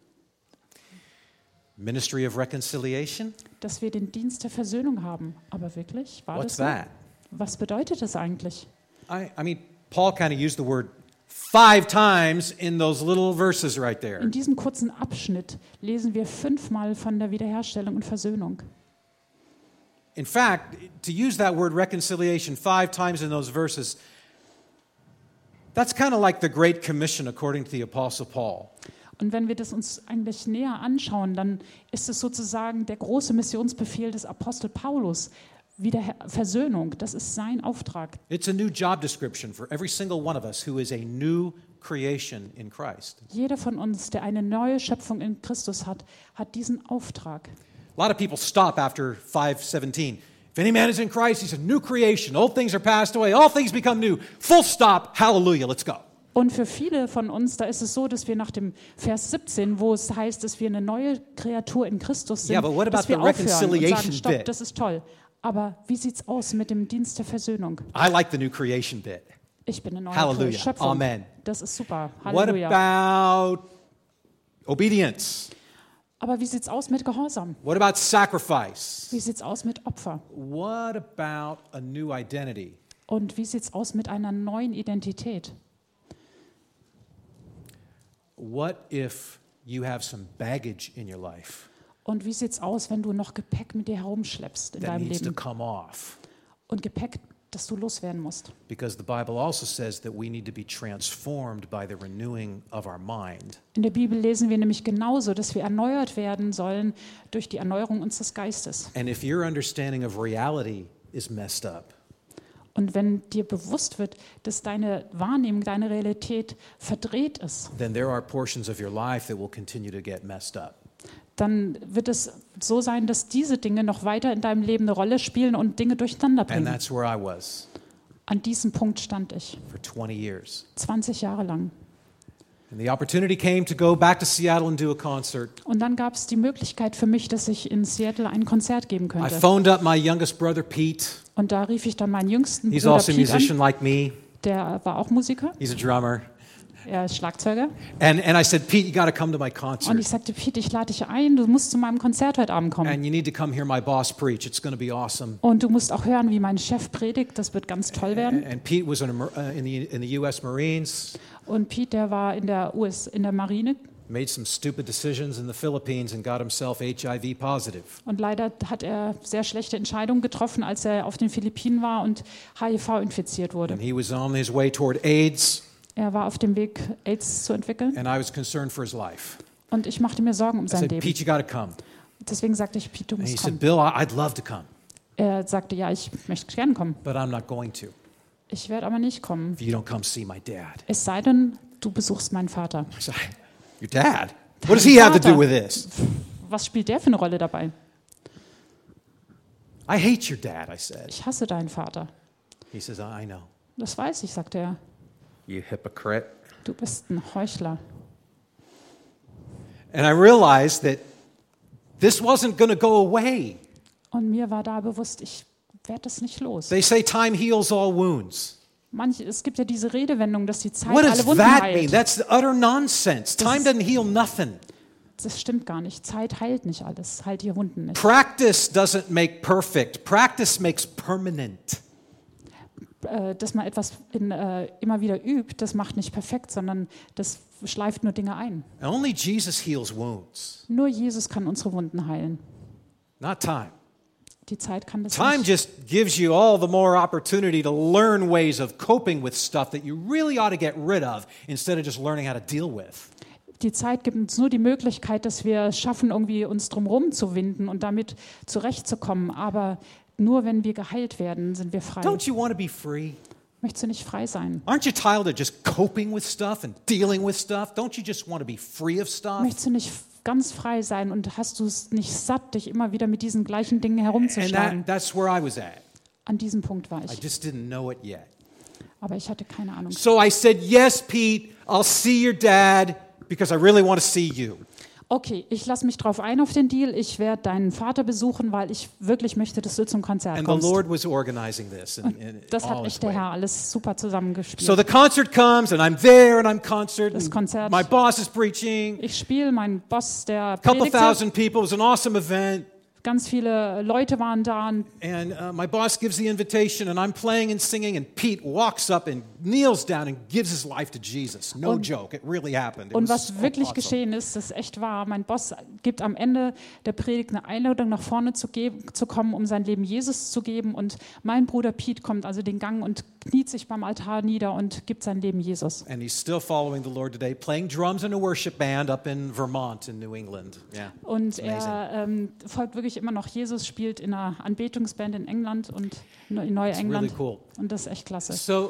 Ministry of reconciliation? dass wir den Dienst der Versöhnung haben. Aber wirklich? War What's das so? that? Was bedeutet das eigentlich? I, I mean, Paul kind of used the word five times in those little verses right there. In diesem kurzen Abschnitt lesen wir fünfmal von der Wiederherstellung und Versöhnung. In fact, to use that word reconciliation five times in those verses, that's kind of like the Great Commission according to the Apostle Paul. Und wenn wir das uns eigentlich näher anschauen, dann ist es sozusagen der große Missionsbefehl des Apostel Paulus. Wieder Versöhnung, das ist sein Auftrag. It's a new job description for every single one of us who is a new creation in Christ. Jeder von uns, der eine neue Schöpfung in Christus hat, hat diesen Auftrag. A lot of people stop after five seventeen. If any man is in Christ, he's a new creation. Old things are passed away. All things become new. Full stop. Hallelujah. Let's go. Und für viele von uns, da ist es so, dass wir nach dem Vers siebzehn, wo es heißt, dass wir eine neue Kreatur in Christus sind, Yeah, but what about dass wir the aufhören und reconciliation sagen, stopp, bit? das ist toll. Aber wie sieht's aus mit dem Dienst der Versöhnung? I like the new creation bit. Ich bin eine neue Halleluja. Schöpfung. Amen. Das ist super. What Halleluja. about obedience? Aber wie sieht's aus mit Gehorsam? What about sacrifice? Wie sieht's aus mit Opfer? What about a new identity? Und wie sieht's aus mit einer neuen Identität? What if you have some baggage in your life Und wie sieht's aus, wenn du noch Gepäck mit dir herumschleppst in that deinem needs to Leben? come off? Und Gepäck, das du loswerden musst. Because the Bible also says that we need to be transformed by the renewing of our mind. In der Bibel lesen wir nämlich genauso, dass wir erneuert werden sollen durch die Erneuerung unseres Geistes. And if your understanding of reality is messed up, Und wenn dir bewusst wird, dass deine Wahrnehmung, deine Realität verdreht ist, then there are portions of your life that will continue to get messed up. dann wird es so sein, dass diese Dinge noch weiter in deinem Leben eine Rolle spielen und Dinge durcheinander And bringen. that's where I was An diesem Punkt stand ich, for twenty years. zwanzig Jahre lang. And the opportunity came to go back to Seattle and do a concert. Und dann gab es die Möglichkeit für mich, dass ich in Seattle ein Konzert geben I könnte. phoned up my youngest brother, Pete. Und da rief ich dann meinen jüngsten He's Bruder also a Pete an, musician like me. der war auch Musiker. He's a drummer. Er ist Schlagzeuger. And, and I said, Pete, you got to come to my Und concert. ich sagte, Pete, ich lade dich ein, du musst zu meinem Konzert heute Abend kommen. And you need to come hear my boss preach. It's going to be awesome. Und du musst auch hören, wie mein Chef predigt, das wird ganz toll werden. And Pete was in, a, mar- uh, in, the, in the U S Marines, Und Pete, der war in der U S, in der Marine. made some stupid decisions in the Philippines and got himself H I V positive. Und leider hat er sehr schlechte Entscheidungen getroffen, als er auf den Philippinen war und H I V infiziert wurde. And he was on his way toward AIDS, Er war auf dem Weg, AIDS zu entwickeln. and I was concerned for his life. Und ich machte mir Sorgen um I sein said, Leben. Pete, you got to come. Deswegen sagte ich, Pete, du And he musst said, kommen. Bill, I- I'd love to come, Er sagte, ja, ich möchte gern kommen. but I'm not going to Ich werde aber nicht kommen. if you don't come see my dad. Es sei denn, du besuchst meinen Vater. I said, your dad? What does he have to do Vater. with this? Was spielt der für eine Rolle dabei? I hate your dad, I said. Ich hasse deinen Vater. He says, I know. Das weiß ich, sagte er. You hypocrite. Du bist ein Heuchler. And I realized that this wasn't going to go away. Und mir war da bewusst, ich werde das nicht los. They say time heals all wounds. Manche, es gibt ja diese Redewendung, dass die Zeit What alle does Wunden that mean? heilt. That's utter nonsense. Time ist- doesn't heal nothing. Das stimmt gar nicht. Zeit heilt nicht alles, heilt die Wunden nicht. Practice doesn't make perfect. Practice makes permanent. Äh, Dass man etwas in, äh, immer wieder übt, das macht nicht perfekt, sondern das schleift nur Dinge ein. Only Jesus heals wounds, Nur Jesus kann unsere Wunden heilen. not time. Die Zeit kann das Time nicht. just gives you all the more opportunity to learn ways of coping with stuff that you really ought to get rid of instead of just learning how to deal with. Die Zeit gibt uns nur die Möglichkeit, dass wir es schaffen, irgendwie uns drumherum zu winden und damit zurechtzukommen. Aber nur wenn wir geheilt werden, sind wir frei. Don't you want to be free? Möchtest du nicht frei sein? Aren't you tired of just coping with stuff and dealing with stuff? Don't you just want to be free of stuff? Möchtest du nicht ganz frei sein und hast du es nicht satt, dich immer wieder mit diesen gleichen Dingen And herumzuschlagen? that, that's where I was at. An diesem Punkt war I ich. just didn't know it yet. Aber ich hatte keine Ahnung. So I said, yes, Pete, I'll see your dad because I really want to see you. Okay, ich lasse mich drauf ein auf den Deal. Ich werde deinen Vater besuchen, weil ich wirklich möchte, dass du zum Konzert And the kommst. Lord was organizing this in, in Das all hat his echt der way. Herr alles super zusammengespielt. So the concert comes and I'm there and I'm concert. Das And Konzert. my boss is preaching. Ich spiele, mein Boss, der A couple predigte. thousand people. It was an awesome event. Ganz viele Leute waren da. Und And uh, my boss gives the invitation and I'm playing and singing and Pete walks up and kneels down and gives his life to Jesus. No Und- joke. It really happened. It Und was was so wirklich awesome. geschehen ist, das ist echt wahr. Mein Boss gibt am Ende der Predigt eine Einladung, nach vorne zu, geben, zu kommen, um sein Leben Jesus zu geben. Und mein Bruder Pete kommt also den Gang und kniet sich beim Altar nieder und gibt sein Leben Jesus. And he's still following the Lord today, playing drums in a worship band up in Vermont in New England. Yeah. Und It's amazing. er ähm, folgt wirklich immer noch Jesus, spielt in einer Anbetungsband in England und in Neuengland. It's really cool. Und das ist echt klasse. So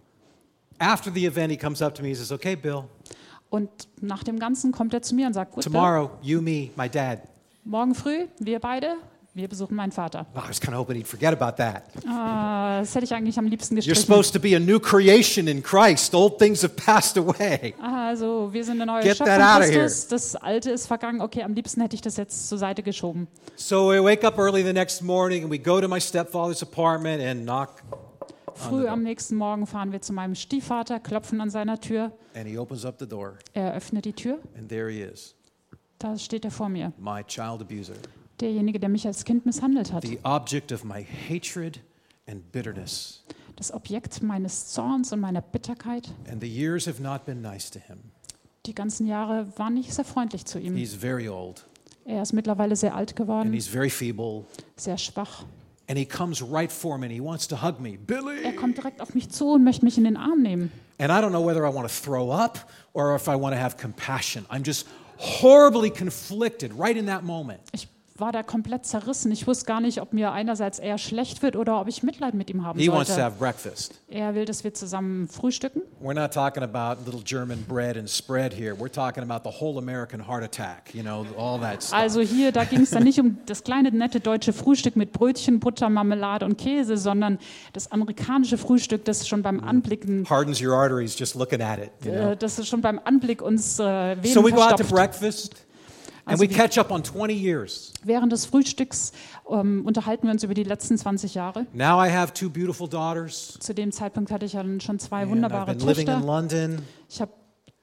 after the event, he comes up to me. He says, "Okay, Bill, Und nach dem Ganzen kommt er zu mir und sagt, gut, Bill, tomorrow, you, me, my dad." morgen früh, wir beide, wir besuchen meinen Vater. Oh, I was kind of hoping he'd forget about that. Ah, das hätte ich eigentlich am liebsten You're gestrichen. supposed to be a new creation in Christ. Old things have passed away. Also, wir sind eine neue Get Schöpfung that outta Christus. Das Alte ist vergangen. Okay, am liebsten hätte ich das jetzt zur Seite geschoben. So we wake up early the next morning and we go to my stepfather's apartment and knock, Früh am nächsten Morgen fahren wir zu meinem Stiefvater, klopfen an seiner Tür. and he opens up the door, Er öffnet die Tür. and there he is, Da steht er vor mir. my child abuser, Derjenige, der mich als Kind misshandelt hat. the object of my hatred and bitterness. Das Objekt meines Zorns und meiner Bitterkeit. And the years have not been nice to him. Die ganzen Jahre waren nicht sehr freundlich zu ihm. He's very old, Er ist mittlerweile sehr alt and geworden, he's very feeble. sehr schwach. And he comes right for me and he wants to hug me. Billy! Er kommt direkt auf mich zu und möchte mich in den Arm nehmen. And I don't know whether I want to throw up or if I want to have compassion. I'm just horribly conflicted right in that moment. Ich war da komplett zerrissen. Ich wusste gar nicht, ob mir einerseits eher schlecht wird oder ob ich Mitleid mit ihm haben He wants to sollte. have breakfast. Er will, dass wir zusammen frühstücken. We're not talking about little German bread and spread here. We're talking about the whole American heart attack, you know, all that stuff. Also hier, da ging es dann nicht um das kleine, nette deutsche Frühstück mit Brötchen, Butter, Marmelade und Käse, sondern das amerikanische Frühstück, das schon beim Anblicken, Hardens your arteries just looking at it, you know. äh, das schon beim Anblick uns äh, Venen So we go out to verstopft. breakfast and Also we wir- catch up on twenty years. Während des Frühstücks ähm, unterhalten wir uns über die letzten zwanzig Jahre. Now I have two beautiful daughters. Zu dem Zeitpunkt hatte ich ja dann schon zwei And I've wunderbare been living in Töchter. London. Ich habe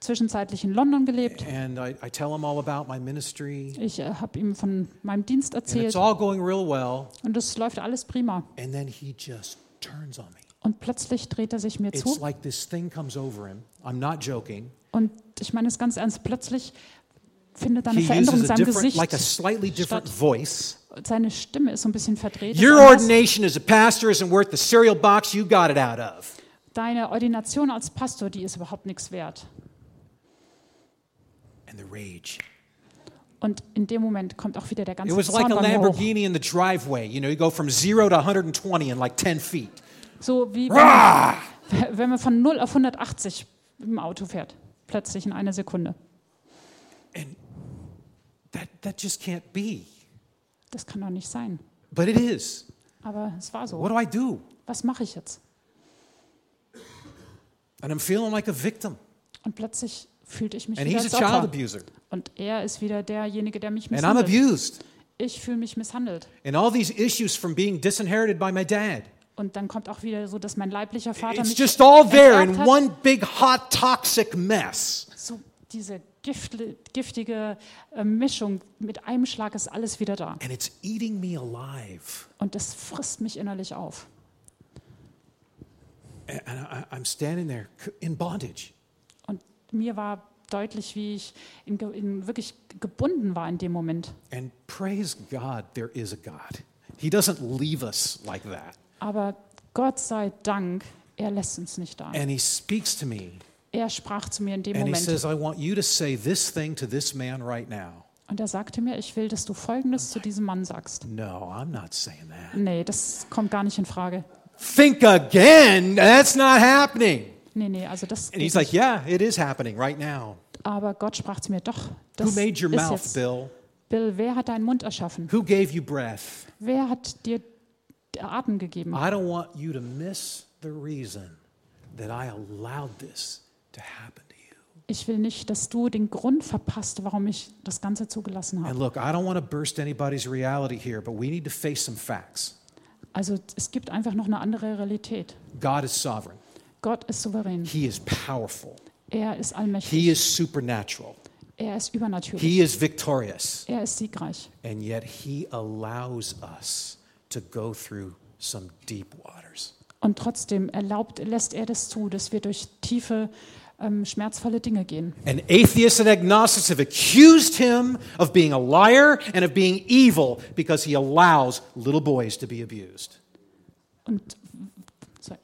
zwischenzeitlich in London gelebt. And I, I tell him all about my ministry. Ich äh, habe ihm von meinem Dienst And it's erzählt all going real well. und es läuft alles prima. And then he just turns on me. Und plötzlich dreht er sich mir It's zu like this thing comes over him. I'm not joking. und ich meine es ganz ernst, plötzlich findet da eine He Veränderung in uses a seinem different, Gesicht like a slightly different statt. voice. Seine Stimme ist so ein bisschen verdreht. ist Your anders. ordination as a pastor isn't worth the cereal box you got it out of. Deine Ordination als Pastor, die ist überhaupt nichts wert. And the rage. Und in dem Moment kommt auch wieder der It ganze was like Zorn a bei mir hoch. Lamborghini in the driveway. You know, you go from zero to one hundred twenty in like ten feet. So wie wenn man, wenn man von null auf hundertachtzig im Auto fährt. Plötzlich in einer Sekunde. And that, that just can't be. Das kann doch nicht sein. But it is. Aber es war so. What do I do? Was mache ich jetzt? And I'm feeling like a victim. Und plötzlich fühlte ich mich And wieder he's a als child Opfer. abuser. Und er ist wieder derjenige, der mich And I'm misshandelt. abused. Ich fühle mich misshandelt. And all these issues from being disinherited by my dad. Und dann kommt auch wieder so, dass mein leiblicher Vater It's mich just all there enterbt in hat. one big hot toxic mess. So diese giftle, giftige äh, Mischung, mit einem Schlag ist alles wieder da. And it's eating me alive. Und das frisst mich innerlich auf. And I, I'm standing there in bondage. Und mir war deutlich, wie ich in, ge- in wirklich gebunden war in dem Moment. And praise God, there is a God. He doesn't leave us like that. Aber Gott sei Dank, er lässt uns nicht da. And he speaks to me. Er sprach zu mir in dem And he Moment. says, I want you to say this thing to this man right now. Und er sagte mir, ich will, dass du Folgendes zu diesem Mann sagst. No, I'm not saying that. Nee, das kommt gar nicht in Frage. Think again. That's not happening. Nee, nee, also das And he's geht like, nicht. yeah, it is happening right now. Aber Gott sprach zu mir, doch, Who das made your ist mouth, jetzt. Bill? Bill, wer hat deinen Mund erschaffen? Who gave you breath? Wer hat dir Atem gegeben? I don't want you to miss the reason that I allowed this to happen to you. Ich will nicht, dass du den Grund verpasst, warum ich das Ganze zugelassen And habe. look, I don't want to burst anybody's reality here, but we need to face some facts. Also es gibt einfach noch eine andere Realität. God is sovereign. Gott ist souverän. He is powerful. Er ist He allmächtig. is supernatural. Er ist übernatürlich. He is victorious. Er ist siegreich. And yet he allows us to go through some deep waters. Und trotzdem erlaubt, lässt er das zu, dass wir durch tiefe, ähm, schmerzvolle Dinge gehen. And atheists and agnostics have accused him of being a liar and of being evil because he allows little boys to be abused. Und sorry.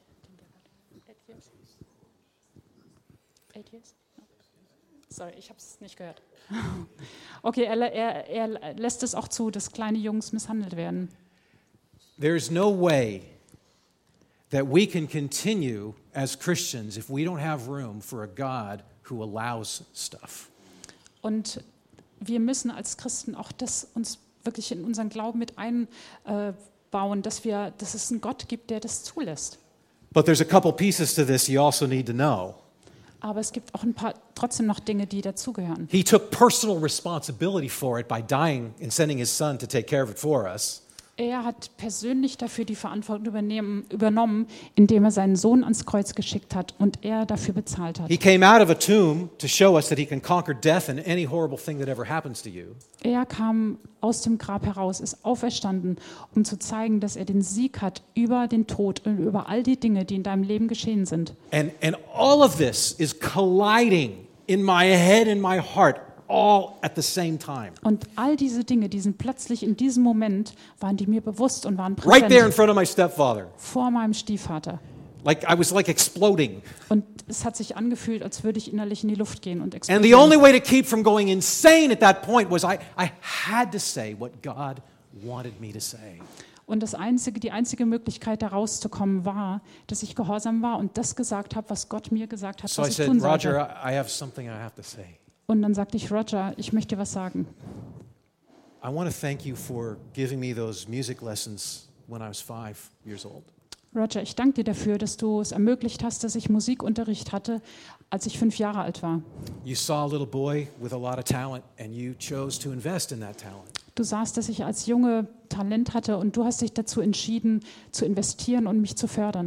Sorry, ich habe es nicht gehört. Okay, er, er, er lässt es auch zu, dass kleine Jungs misshandelt werden. There's no way that we can continue as Christians if we don't have room for a God who allows stuff. Und wir müssen als Christen auch das uns wirklich in unseren Glauben mit einbauen, dass wir, dass es einen Gott gibt, der das zulässt. But there's a couple pieces to this you also need to know. Aber es gibt auch ein paar trotzdem noch Dinge, die dazugehören. He took personal responsibility for it by dying and sending his son to take care of it for us. Er hat persönlich dafür die Verantwortung übernehmen, übernommen, indem er seinen Sohn ans Kreuz geschickt hat und er dafür bezahlt hat. He came out of a tomb to show us that he can conquer death and any horrible thing that ever happens to you. Er kam aus dem Grab heraus, ist auferstanden, um zu zeigen, dass er den Sieg hat über den Tod und über all die Dinge, die in deinem Leben geschehen sind. And, and all of this is colliding in my head and my heart all at the same time. Und all diese Dinge, die sind plötzlich in diesem Moment, waren die mir bewusst und waren Right there in präsent front of my stepfather. vor meinem Stiefvater. Like I was like exploding. Und es hat sich angefühlt, als würde ich innerlich in die Luft gehen und And the explodieren. only way to keep from going insane at that point was I, I had to say what God wanted me to say. Und das einzige, die einzige Möglichkeit, da rauszukommen, war, dass ich gehorsam war und das gesagt habe, was Gott mir gesagt hat, So I was ich said, tun Roger, sollte. I I have something I have to say. Und dann sagte ich, Roger, ich möchte dir was sagen. I want to thank you for giving me those music lessons when I was five years old. Roger, ich danke dir dafür, dass du es ermöglicht hast, dass ich Musikunterricht hatte, als ich fünf Jahre alt war. You saw a little boy with a lot of talent and you chose to invest in that talent. Du sahst, dass ich als Junge Talent hatte und du hast dich dazu entschieden, zu investieren und mich zu fördern.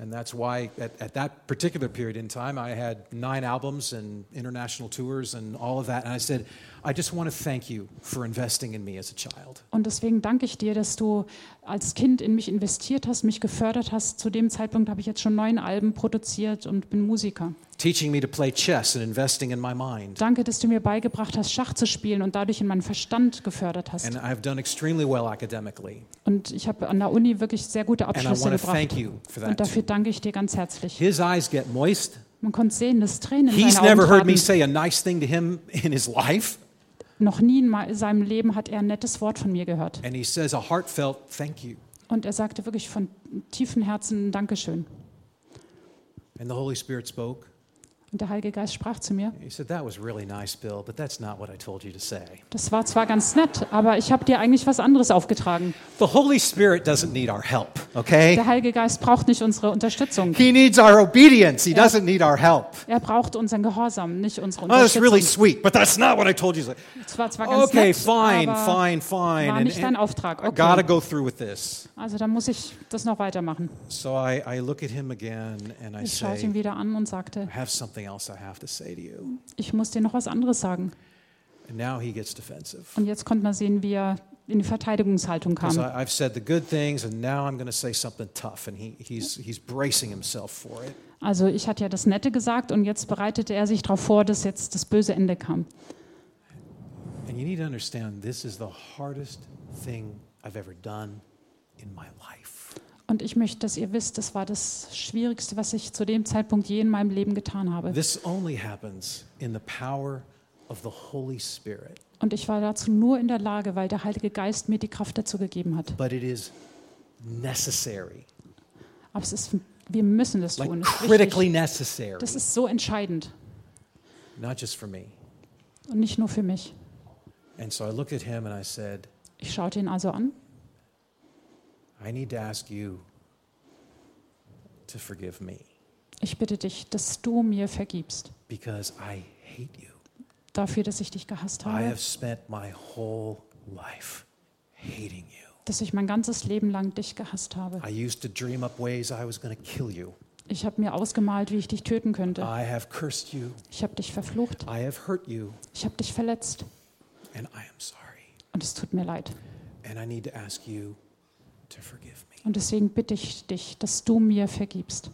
And that's why at, at that particular period in time, I had nine albums and international tours and all of that. And I said, I just want to thank you for investing in me as a child. Und deswegen danke ich dir, dass du als Kind in mich investiert hast, mich gefördert hast. Zu dem Zeitpunkt habe ich jetzt schon neun Alben produziert und bin Musiker. Teaching me to play chess and investing in my mind. Danke, dass du mir beigebracht hast, Schach zu spielen und dadurch in meinen Verstand gefördert hast. And I've done extremely well academically. Und ich habe an der Uni wirklich sehr gute And I Abschlüsse want to thank gebracht. you for Und that dafür too. danke ich dir ganz herzlich. His eyes get moist. Man konnte sehen, dass Tränen in He's seinen Augen never heard me traten. say a nice thing to him in his life. Noch nie in ma- seinem Leben hat er ein nettes Wort von mir gehört. And he says a heartfelt thank you. Und er sagte wirklich von tiefem Herzen ein Dankeschön. And the Holy Spirit spoke. Und der Heilige Geist sprach zu mir. He said, that was really nice, Bill, but that's not what I told you to say. Das war zwar ganz nett, aber ich habe dir eigentlich was anderes aufgetragen. The Holy Spirit doesn't need our help, okay? Der Heilige Geist braucht nicht unsere Unterstützung. He needs our obedience. He doesn't need our help. Er braucht unseren Gehorsam, nicht unsere Oh, that's really Unterstützung. sweet, but that's not what I told you to say. Es war zwar ganz Okay, nett, fine, aber fine, fine. war And, nicht dein and Auftrag. I gotta Okay. go through with this. Also dann muss ich das noch weitermachen. So I, I look at him again and I Ich schaute ihn say, wieder an und sagte, I have something else I have to say to you. ich muss dir noch was anderes sagen. And now he gets defensive. Und jetzt konnte man sehen, wie er in die Verteidigungshaltung Because kam. I- I've said the good things, and now I'm going to say something tough, and he, he's, he's bracing himself for it. Also ich hatte ja das Nette gesagt und jetzt bereitete er sich darauf vor, dass jetzt das böse Ende kam. And you need to understand, this is the hardest thing I've ever done in my life. Und ich möchte, dass ihr wisst, das war das Schwierigste, was ich zu dem Zeitpunkt je in meinem Leben getan habe. This only happens in the power of the Holy Spirit, Und ich war dazu nur in der Lage, weil der Heilige Geist mir die Kraft dazu gegeben hat. but it is necessary, Aber es ist, wir müssen das like tun. Das ist critically wichtig. necessary, Das ist so entscheidend not just for me. und nicht nur für mich. And so I looked at him and I said, Ich schaute ihn also an. I need to ask you to forgive me Ich bitte dich, dass du mir vergibst. because I hate you. Dafür, dass ich dich gehasst I habe. have spent my whole life hating you. Dass ich mein ganzes Leben lang dich gehasst habe. I used to dream up ways I was going to kill you. Ich habe mir ausgemalt, wie ich dich töten könnte. I have cursed you. Ich habe dich verflucht. I have hurt you. Ich habe dich verletzt. And I am sorry. Und es tut mir leid. And I need to ask you to forgive me. Und deswegen bitte ich dich, dass du mir vergibst.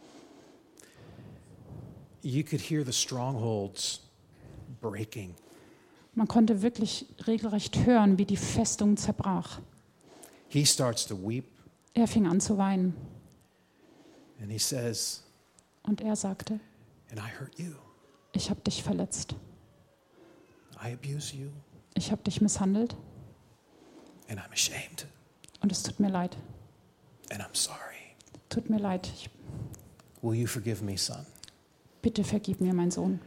You could hear the strongholds breaking. Man konnte wirklich regelrecht hören, wie die Festung zerbrach. He starts to weep Er fing an zu weinen. and he says, Und er sagte, and I hurt you. ich habe dich verletzt. I abuse you. Ich habe dich misshandelt. And I'm ashamed. Und es tut mir leid. And I'm sorry. Tut mir leid. Ich, Will you forgive me, son? bitte vergib mir, mein Sohn.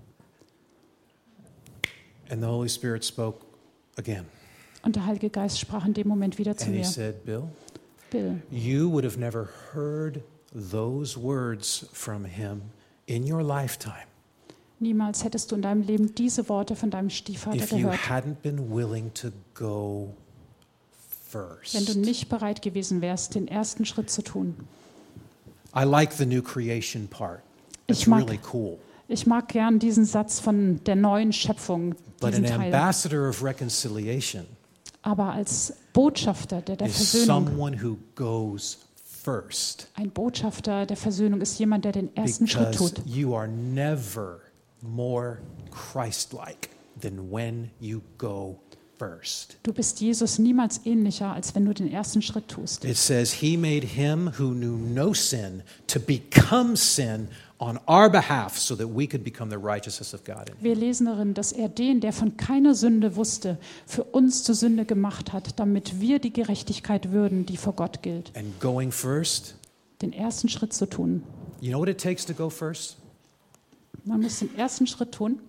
And the Holy Spirit spoke again. Und der Heilige Geist sprach in dem Moment wieder zu And he mir. said, Bill, Bill, you would have never heard those words from him in your lifetime niemals hättest du in deinem Leben diese Worte von deinem Stiefvater if you gehört, hadn't been willing to go first. wenn du nicht bereit gewesen wärst, den ersten Schritt zu tun. I like the new creation part. It's Ich mag- really cool. Ich mag gern diesen Satz von der neuen Schöpfung, But diesen an Teil. ambassador of reconciliation Aber als Botschafter der, der is Versöhnung, someone who goes first. ein Botschafter der Versöhnung ist jemand, der den ersten Schritt Because tut. you are never more Christ-like than when you go first. Du bist Jesus niemals ähnlicher, als wenn du den ersten Schritt tust. It says, He made him who knew no sin to become sin on our behalf so that we could become the righteousness of God in him. Wir lesen darin, dass er den, der von keiner Sünde wusste, für uns zur Sünde gemacht hat, damit wir die Gerechtigkeit würden, die vor Gott gilt. And going first, Den ersten Schritt zu tun. you know what it takes to go first? Man muss den ersten Schritt tun.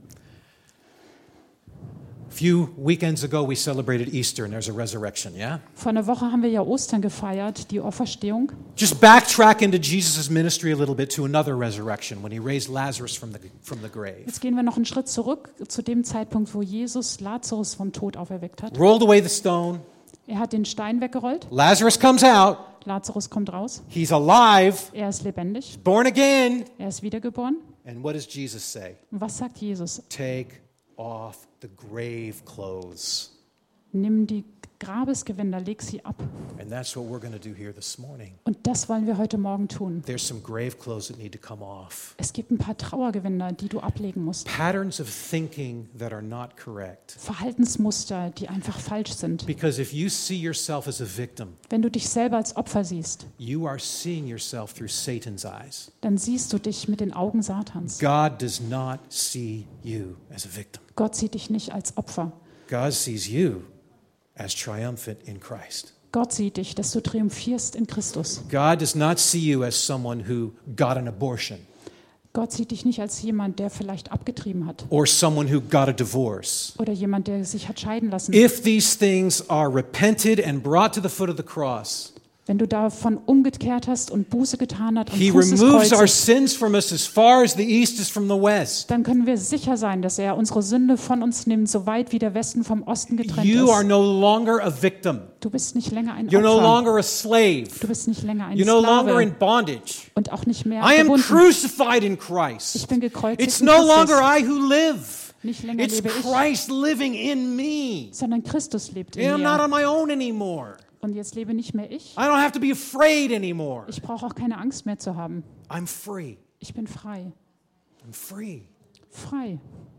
A few weekends ago, we celebrated Easter and there's a resurrection, yeah? Vor einer Woche haben wir ja Ostern gefeiert, die Auferstehung. Just backtrack into Jesus' ministry a little bit to another resurrection when he raised Lazarus from the, from the grave. Jetzt gehen wir noch einen Schritt zurück zu dem Zeitpunkt, wo Jesus Lazarus vom Tod auferweckt hat. Rolled away the stone. Er hat den Stein weggerollt. Lazarus comes out. Lazarus kommt raus. He's alive, Er ist lebendig. born again. Er ist wiedergeboren. And what does Jesus say? Und was sagt Jesus? Take off the grave clothes. Nimm die Grabesgewänder, leg sie ab. And that's what we're going to do here this morning. Und das wollen wir heute Morgen tun. There's some grave clothes that need to come off. Es gibt ein paar Trauergewänder, die du ablegen musst. Patterns of thinking that are not correct. Verhaltensmuster, die einfach falsch sind. Because if you see yourself as a victim, Wenn du dich selber als Opfer siehst, you are seeing yourself through Satan's eyes. dann siehst du dich mit den Augen Satans. God does not see you as a victim. Gott sieht dich nicht als Opfer. God sees you as triumphant in Christ. Gott sieht dich, dass du triumphierst in Christus. God does not see you as someone who got an abortion Gott sieht dich nicht als jemand, der vielleicht abgetrieben hat or someone who got a divorce. oder jemand, der sich hat scheiden lassen. If these things are repented and brought to the foot of the cross, Wenn du davon umgekehrt hast und Buße getan hast am He Fuß des removes our Kreuzes, sins from us as far as the east is from the west. dann können wir sicher sein, dass er unsere Sünde von uns nimmt, so weit wie der Westen vom Osten getrennt You are ist. no longer a victim. Du bist nicht länger ein You're no Opfer. longer a slave. Du bist nicht länger ein You're no longer in Sklave bondage. und auch nicht mehr I am gebunden. crucified in Ich Christ. bin gekreuzigt It's in no Christus. longer I who live. Nicht länger It's lebe ich, Christ living in me. sondern Christus lebt in I'm not mir. on my own anymore. Und jetzt lebe nicht mehr ich. I don't have to be afraid anymore. Ich brauche auch keine Angst mehr zu haben. I'm free. Ich bin frei. I'm free. Frei.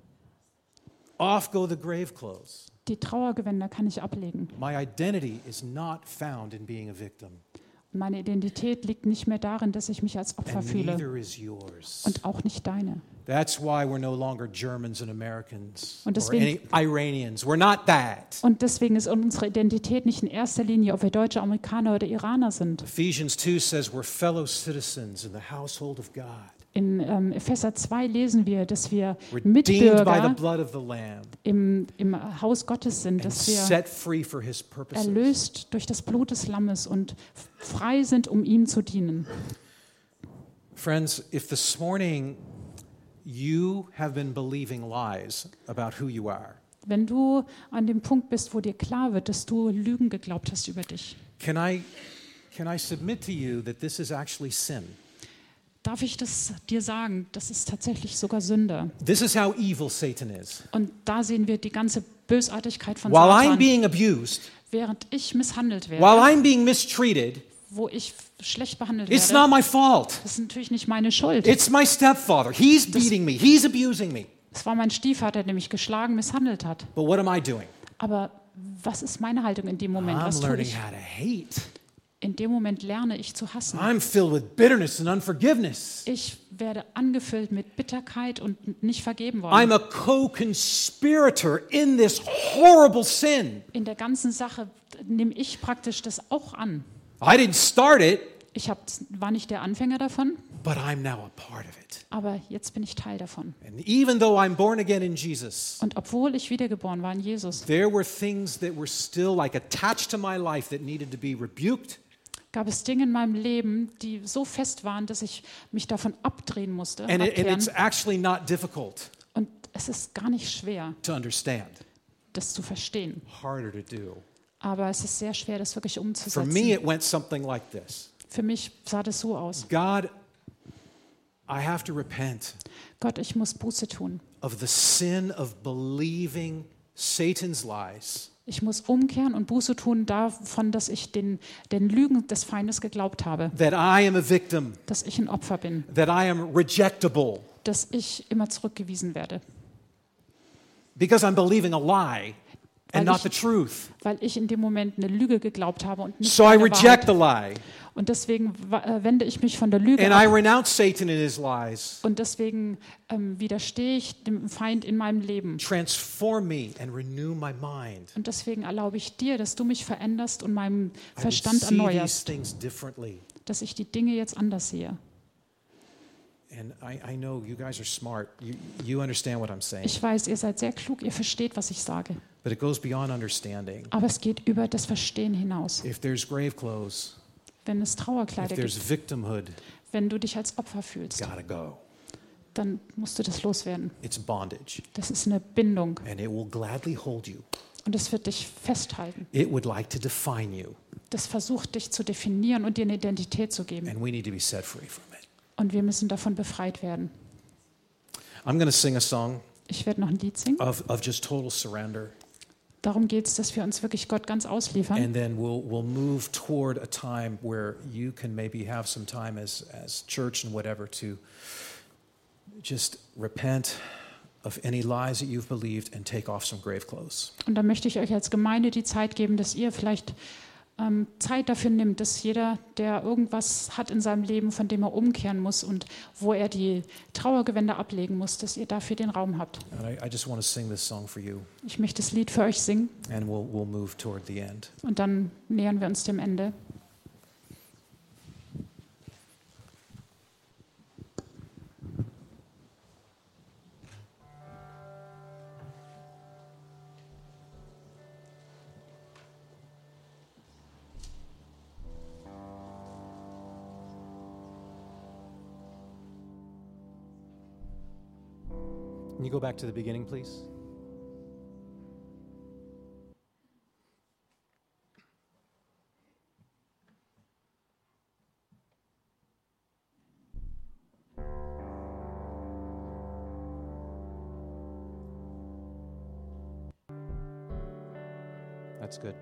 Off go the grave clothes. Die Trauergewänder kann ich ablegen. My identity is not found in being a victim, Und meine Identität liegt nicht mehr darin, dass ich mich als Opfer and fühle. neither is yours. Und auch nicht deine. That's why we're no longer Germans and Americans Und or deswegen- any Iranians. We're not that. Und deswegen ist unsere Identität nicht in erster Linie, ob wir Deutsche, Amerikaner oder Iraner sind. Ephesians two says we're fellow citizens in the household of God, In ähm, Epheser zwei lesen wir, dass wir redeemed by the Mitbürger blood of the Lamb, im, im Haus Gottes sind, and dass wir set free for His purposes. erlöst durch das Blut des Lammes und frei sind, um ihm zu dienen. Friends, if this morning you have been believing lies about who you are, Wenn du an dem Punkt bist, wo dir klar wird, dass du Lügen geglaubt hast über dich, can I, can I submit to you that this is actually sin? darf ich das dir sagen, das ist tatsächlich sogar Sünde. This is how evil Satan is. Und da sehen wir die ganze Bösartigkeit von While I'm Satan. being abused, Während ich misshandelt while werde, I'm being mistreated, wo ich schlecht behandelt it's werde, not my fault. das ist natürlich nicht meine Schuld. It's my stepfather. He's beating me. He's abusing me. Es war mein Stiefvater, der mich geschlagen, misshandelt hat. But what am I doing? Aber was ist meine Haltung in dem Moment? Was I'm tue learning ich? how to hate. In dem Moment lerne ich zu hassen. I'm filled with bitterness and unforgiveness. Ich werde angefüllt mit Bitterkeit und nicht vergeben I'm worden. a co-conspirator in this horrible sin. In der ganzen Sache nehme ich praktisch das auch an. I didn't start it, Ich hab, war nicht der Anfänger davon, but I'm now a part of it. aber jetzt bin ich Teil davon. And even though I'm born again in Jesus, Und obwohl ich wiedergeboren war in Jesus, there were things that were still like attached to my life that needed to be rebuked, gab es Dinge in meinem Leben, die so fest waren, dass ich mich davon abdrehen musste. and, it, and abkehren. it's actually not difficult Und es ist gar nicht schwer, to understand, das zu verstehen. harder to do. Aber es ist sehr schwer, das wirklich For umzusetzen. me, it went something like this. Für mich sah das so aus. God, I have to repent Gott, ich muss Buße tun. of the sin of believing Satan's lies, Ich muss umkehren und Buße tun davon, dass ich den, den Lügen des Feindes geglaubt habe. that I am a victim, Dass ich ein Opfer bin. that I am rejectable, Dass ich immer zurückgewiesen werde. because I'm believing a lie and Weil not the ich- truth. Weil ich in dem Moment eine Lüge geglaubt habe und nicht So I eine reject the Wahrheit. lie, Und deswegen wa- äh, wende ich mich von der Lüge and I ab. renounce Satan and his lies. Und deswegen ähm, widerstehe ich dem Feind in meinem Leben. Transform me and renew my mind. Und deswegen erlaube ich dir, dass du mich veränderst und meinen I would Verstand see these erneuerst. things differently. Dass ich die Dinge jetzt anders sehe. And I, I know you guys are smart. You, you understand what I'm saying. Ich weiß, ihr seid sehr klug, ihr versteht, was ich sage. But it goes beyond understanding. Aber es geht über das Verstehen hinaus. If there's grave clothes, Wenn es if Trauerkleider there's gibt, victimhood, wenn du dich als Opfer fühlst, gotta go. dann musst du das loswerden. It's bondage. Das ist eine Bindung And it will gladly hold you. Und es wird dich festhalten. It would like to define you. Das versucht dich zu definieren und dir eine Identität zu geben. And we need to be set free from it. Und wir müssen davon befreit werden. I'm going to sing a song Ich werde noch ein Lied singen. of, of just total surrender. Darum geht es, dass wir uns wirklich Gott ganz ausliefern. And then we'll, we'll move toward a time where you can maybe have some time as, as church and whatever to just repent of any lies that you've believed and take off some grave clothes. Und da möchte ich euch als Gemeinde die Zeit geben, dass ihr vielleicht ähm, Zeit dafür nimmt, dass jeder, der irgendwas hat in seinem Leben, von dem er umkehren muss und wo er die Trauergewänder ablegen muss, dass ihr dafür den Raum habt. And I, I just want to sing this song for you, Ich möchte das Lied für euch singen and we'll, we'll move toward the end. und dann nähern wir uns dem Ende. Can you go back to the beginning, please? That's good.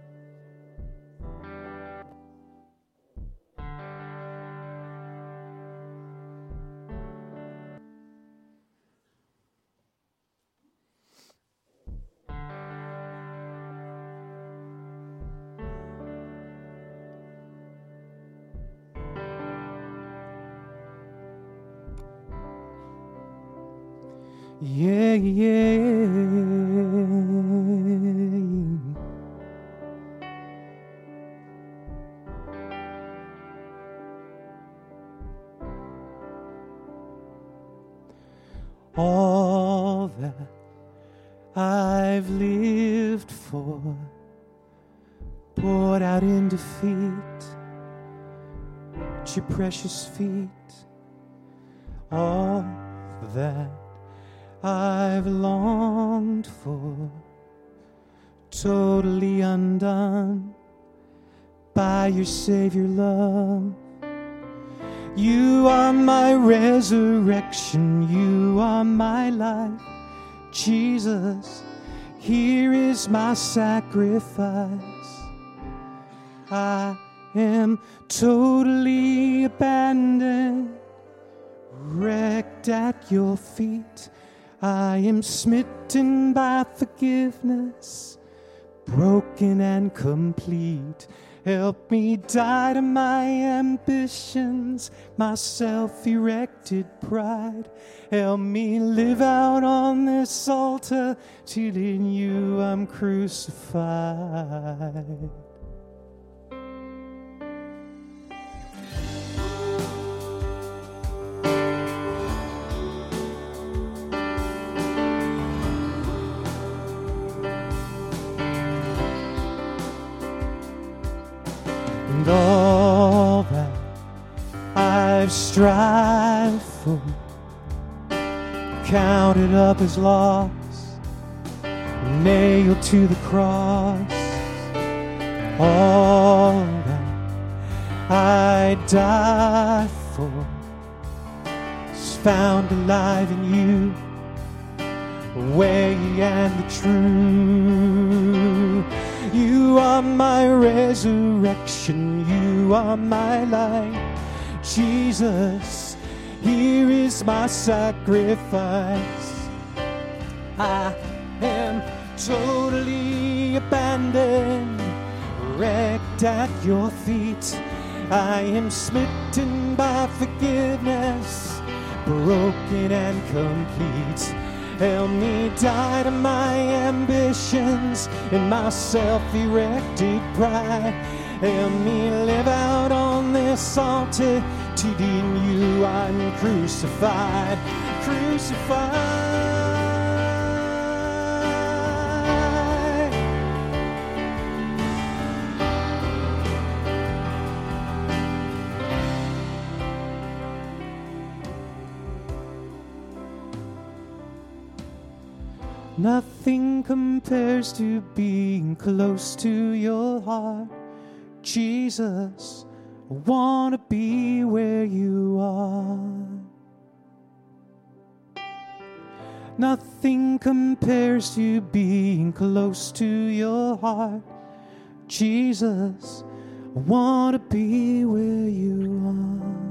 Yeah, yeah. All that I've lived for, poured out in defeat at your precious feet. All that I've longed for, totally undone by your Savior love. You are my resurrection, you are my life. Jesus, here is my sacrifice. I am totally abandoned, wrecked at your feet. I am smitten by forgiveness, broken and complete. Help me die to my ambitions, my self-erected pride. Help me live out on this altar till in you I'm crucified. And all that I've strived for, counted up as loss, nailed to the cross. All that I died for is found alive in you, the way and the truth. You are my resurrection, you are my life. Jesus, here is my sacrifice. I am totally abandoned, wrecked at your feet. I am smitten by forgiveness, broken and complete. Help me die to my ambitions and my self-erected pride. Help me live out on this altar till in you I'm crucified, crucified. Nothing compares to being close to your heart. Jesus, I want to be where you are. Nothing compares to being close to your heart. Jesus, I want to be where you are.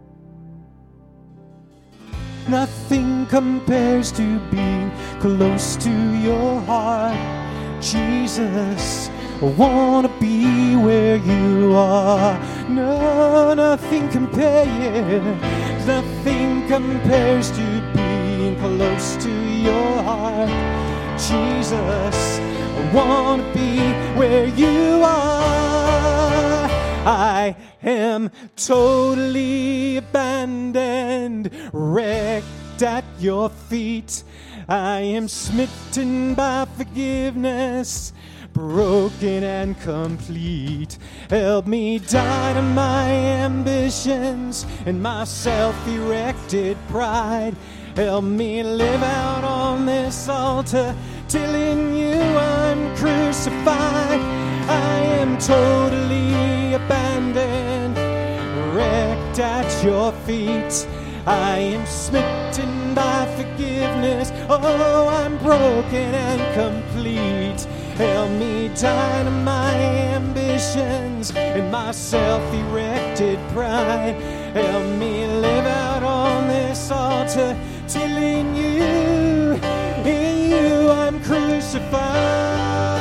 Nothing compares to being close to your heart. Jesus, I want to be where you are. No, nothing compares. Nothing compares to being close to your heart. Jesus, I want to be where you are. I am totally abandoned, wrecked at your feet. I am smitten by forgiveness, broken and complete. Help me die to my ambitions and my self-erected pride. Help me live out on this altar till in you I'm crucified. I am totally abandoned, wrecked at your feet. I am smitten by forgiveness. Oh, I'm broken and complete. Help me die to my ambitions and my self-erected pride. Help me live out on this altar till in you, in you I'm crucified.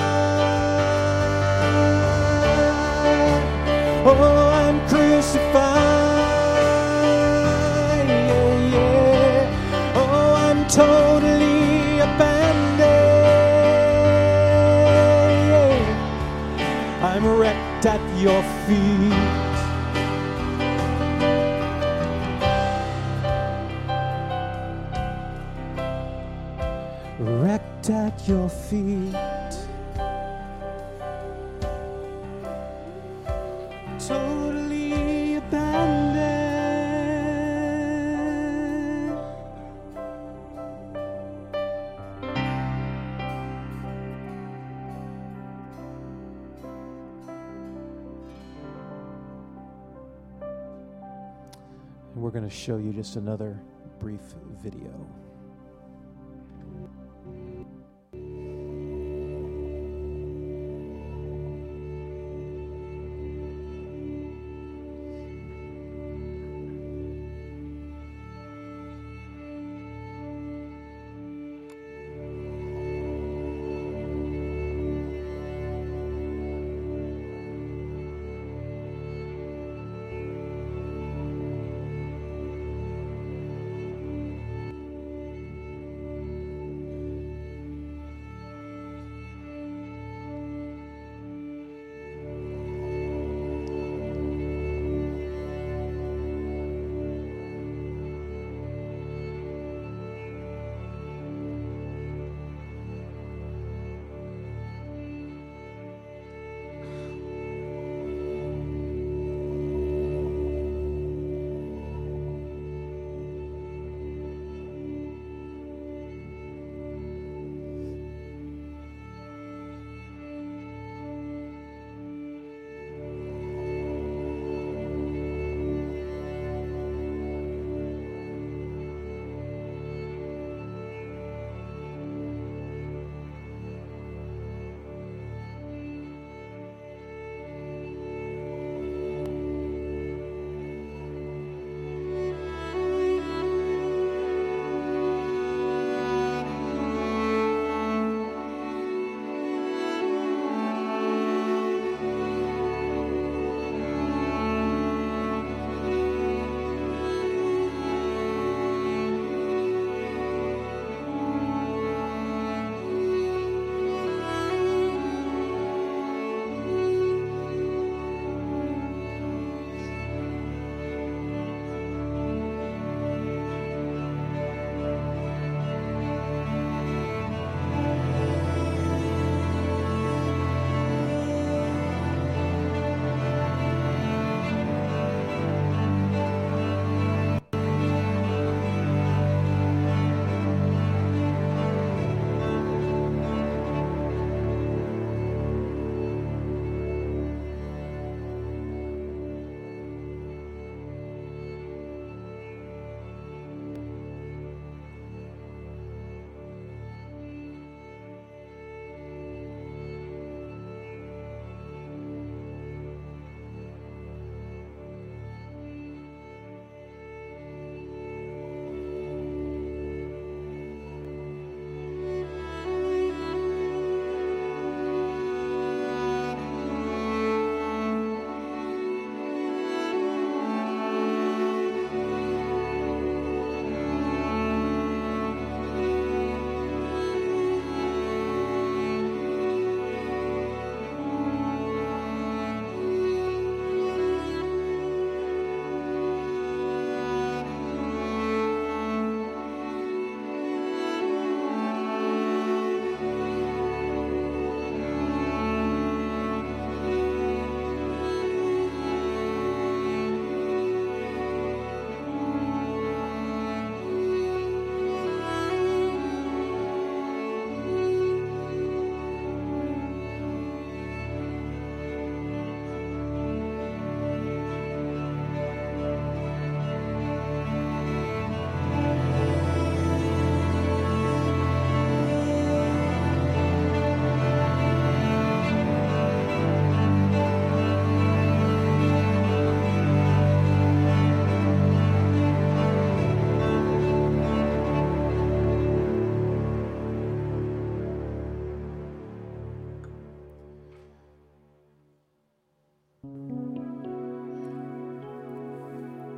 Oh, I'm crucified, yeah, yeah. Oh, I'm totally abandoned. I'm wrecked at your feet. Wrecked at your feet. Totally abandoned. And we're going to show you just another brief video.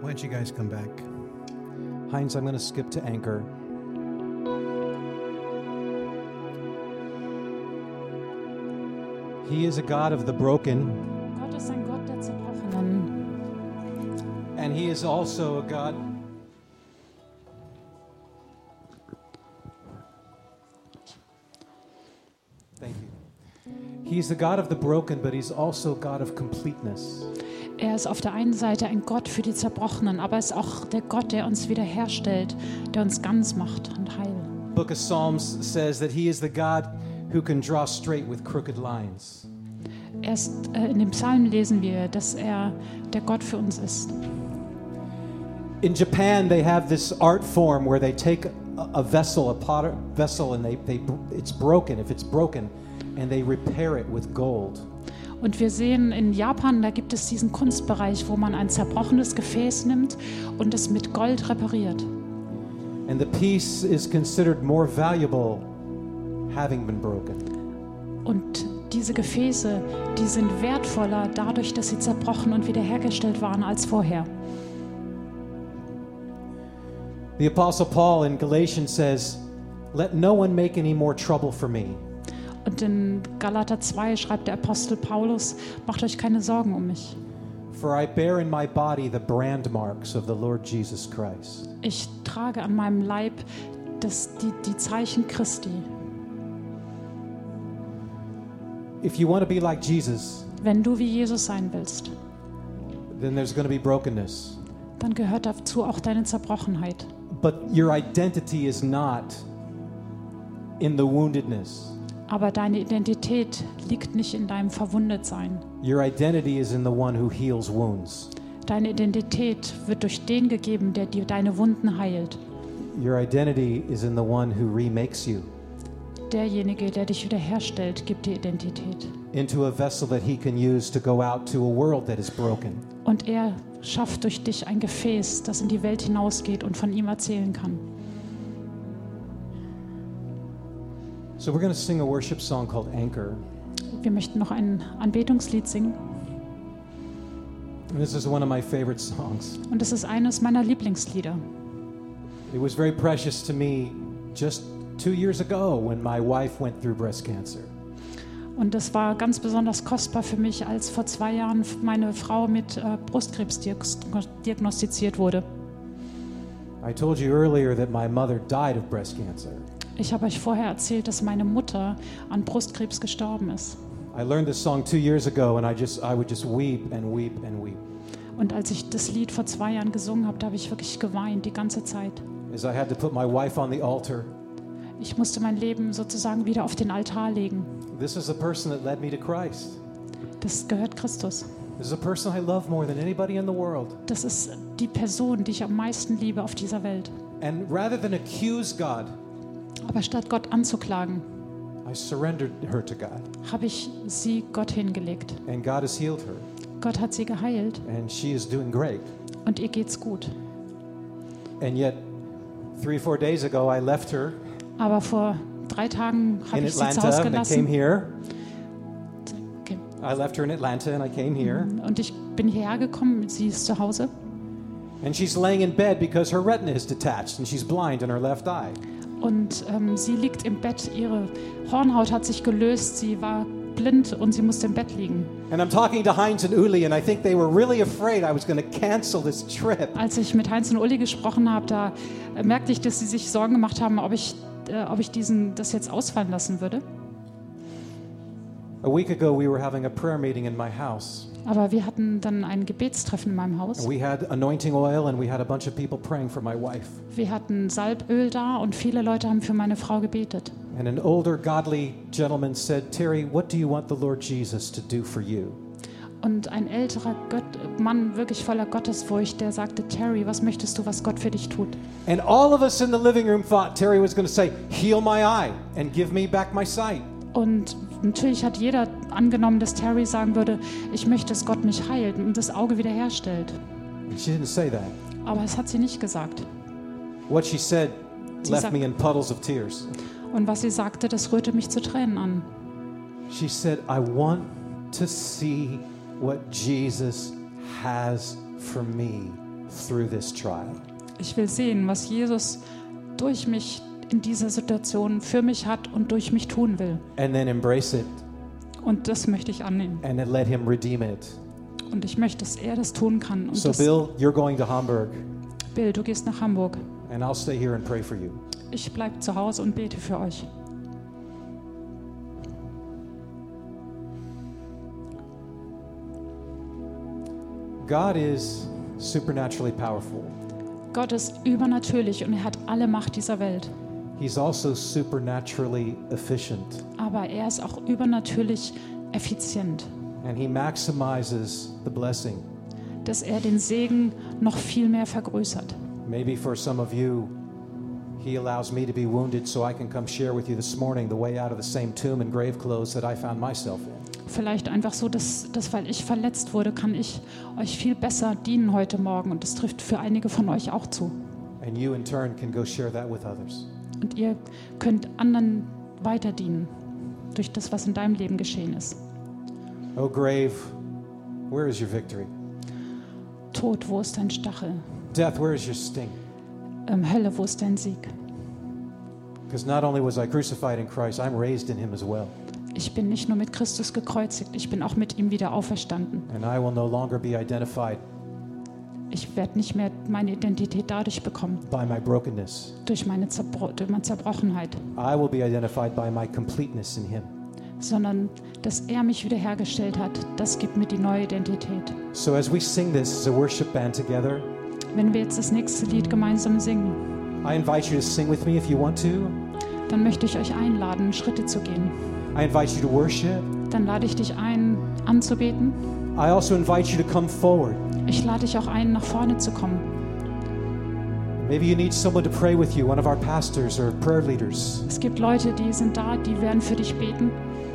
Why don't you guys come back? Heinz, I'm going to skip to Anchor. He is a God of the broken, Gott ist ein Gott der Zerbrochenen. and He is also a God. Thank you. He's the God of the broken, but He's also God of completeness. Er ist auf der einen Seite ein Gott für die Zerbrochenen, aber er ist auch der Gott, der uns wiederherstellt, der uns ganz macht und heil. Book of Psalms says that He is the God who can draw straight with crooked lines. Erst äh, in dem Psalm lesen wir, dass er der Gott für uns ist. In Japan, they have this art form where they take a, a vessel, a potter vessel, and they, they it's broken. If it's broken, and they repair it with gold. Und wir sehen in Japan, da gibt es diesen Kunstbereich, wo man ein zerbrochenes Gefäß nimmt und es mit Gold repariert. And the piece is considered more valuable having been broken. Und diese Gefäße, die sind wertvoller dadurch, dass sie zerbrochen und wiederhergestellt waren als vorher. The Apostle Paul in Galatians says, "Let no one make any more trouble for me." Und in Galater zwei schreibt der Apostel Paulus, macht euch keine Sorgen um mich. For I bear in my body the brand marks of the Lord Jesus Christ. Ich trage an meinem Leib das, die, die Zeichen Christi. If you want to be like Jesus, Wenn du wie Jesus sein willst, then there's going to be brokenness. dann gehört dazu auch deine Zerbrochenheit. But your identity is not in the woundedness. Aber deine Identität liegt nicht in deinem Verwundetsein. Your identity is in the one who heals wounds. Deine Identität wird durch den gegeben, der dir deine Wunden heilt. Your identity is in the one who remakes you Derjenige, der dich wiederherstellt, gibt dir Identität. into a vessel that he can use to go out to a world that is broken. Und er schafft durch dich ein Gefäß, das in die Welt hinausgeht und von ihm erzählen kann. So we're going to sing a worship song called Anchor. Wir möchten noch ein Anbetungslied singen. And this is one of my favorite songs. Und es ist eines meiner Lieblingslieder. It was very precious to me just two years ago when my wife went through breast cancer. Und es war ganz besonders kostbar für mich, als vor zwei Jahren meine Frau mit äh, Brustkrebs diagnos- diagnostiziert wurde. I told you earlier that my mother died of breast cancer. Ich habe euch vorher erzählt, dass meine Mutter an Brustkrebs gestorben ist. I learned this song two years ago, and I just I would just weep and weep and weep Und als ich das Lied vor zwei Jahren gesungen habe, da habe ich wirklich geweint die ganze Zeit. as I had to put my wife on the altar. Ich musste mein Leben sozusagen wieder auf den Altar legen. This is the person that led me to Christ. Das gehört Christus. This is a person I love more than anybody in the world. Das ist die Person, die ich am meisten liebe auf dieser Welt. And rather than accuse God, Aber statt Gott anzuklagen, I surrendered her to God, habe ich sie Gott hingelegt. and God has healed her, Gott hat sie geheilt and she is doing great. und ihr geht's gut. And yet, three, four days ago, I left her Aber vor drei Tagen habe in ich sie zu Hause Atlanta, and I came gelassen. here. Okay. I left her in Atlanta, and I came here. Und ich bin hierher gekommen, sie ist zu Hause. And she's laying in bed because her retina is detached, and she's blind in her left eye. Und ähm, sie liegt im Bett, ihre Hornhaut hat sich gelöst, sie war blind und sie musste im Bett liegen. And I'm talking to Heinz and Uli, and I think they were really afraid I was going to cancel this trip. Als ich mit Heinz und Uli gesprochen habe, da äh, merkte ich, dass sie sich Sorgen gemacht haben, ob ich, äh, ob ich diesen, das jetzt ausfallen lassen würde. A week ago, we were having a prayer meeting in my house. Aber wir hatten dann ein Gebetstreffen in meinem Haus. And we had anointing oil, and we had a bunch of people praying for my wife. Wir hatten Salböl da und viele Leute haben für meine Frau gebetet. And an older, godly gentleman said, Terry, what do you want the Lord Jesus to do for you? Und ein älterer Gott, Mann, wirklich voller Gottesfurcht, der sagte, Terry, was möchtest du, was Gott für dich tut? And all of us in the living room thought Terry was going to say, heal my eye and give me back my sight. Und natürlich hat jeder angenommen, dass Terry sagen würde, ich möchte, dass Gott mich heilt und das Auge wiederherstellt. And she didn't say that. Aber es hat sie nicht gesagt. What she said Sie left sagt- me in puddles of tears. Und was sie sagte, das rührte mich zu Tränen an. She said, I want to see what Jesus has for me through this trial. Ich will sehen, was Jesus durch mich in dieser Situation für mich hat und durch mich tun will. And then embrace it Und das möchte ich annehmen. and then let him redeem it. Und ich möchte, dass er das tun kann. Und So das, Bill, you're going to Hamburg Bill, du gehst nach Hamburg. and I'll stay here and pray for you. Ich bleibe zu Hause und bete für euch. God is supernaturally powerful. Gott ist übernatürlich und er hat alle Macht dieser Welt. He's also supernaturally efficient, Aber er ist auch übernatürlich effizient, and he maximizes the blessing. dass er den Segen noch viel mehr vergrößert. Maybe for some of you, he allows me to be wounded so I can come share with you this morning the way out of the same tomb and grave clothes that I found myself in. Vielleicht einfach so, dass, dass weil ich verletzt wurde, kann ich euch viel besser dienen heute Morgen. Und das trifft für einige von euch auch zu. And you in turn can go share that with others. Und ihr könnt anderen weiter dienen durch das, was in deinem Leben geschehen ist. Oh grave, where is your victory? Tod, wo ist dein Stachel? Death, where is your sting? Ähm, Hölle, wo ist dein Sieg? Because not only was I crucified in Christ, I'm raised in him as well. Ich bin nicht nur mit Christus gekreuzigt, ich bin auch mit ihm wieder auferstanden. And I will no longer be identified Ich werde nicht mehr meine Identität dadurch bekommen, by my brokenness. durch meine, Zerbro durch meine Zerbrochenheit, I will be identified by my completeness in him. sondern dass er mich wiederhergestellt hat. Das gibt mir die neue Identität. So as we sing this as a worship band together, Wenn wir jetzt das nächste Lied gemeinsam singen, I invite you to sing with me if you want to. dann möchte ich euch einladen, Schritte zu gehen. I invite you to worship. Dann lade ich dich ein, anzubeten. I also invite you to come forward. Ich lade dich auch ein, nach vorne zu kommen. Maybe you need someone to pray with you, one of our pastors or prayer leaders. Es gibt Leute, die sind da, die werden für dich beten.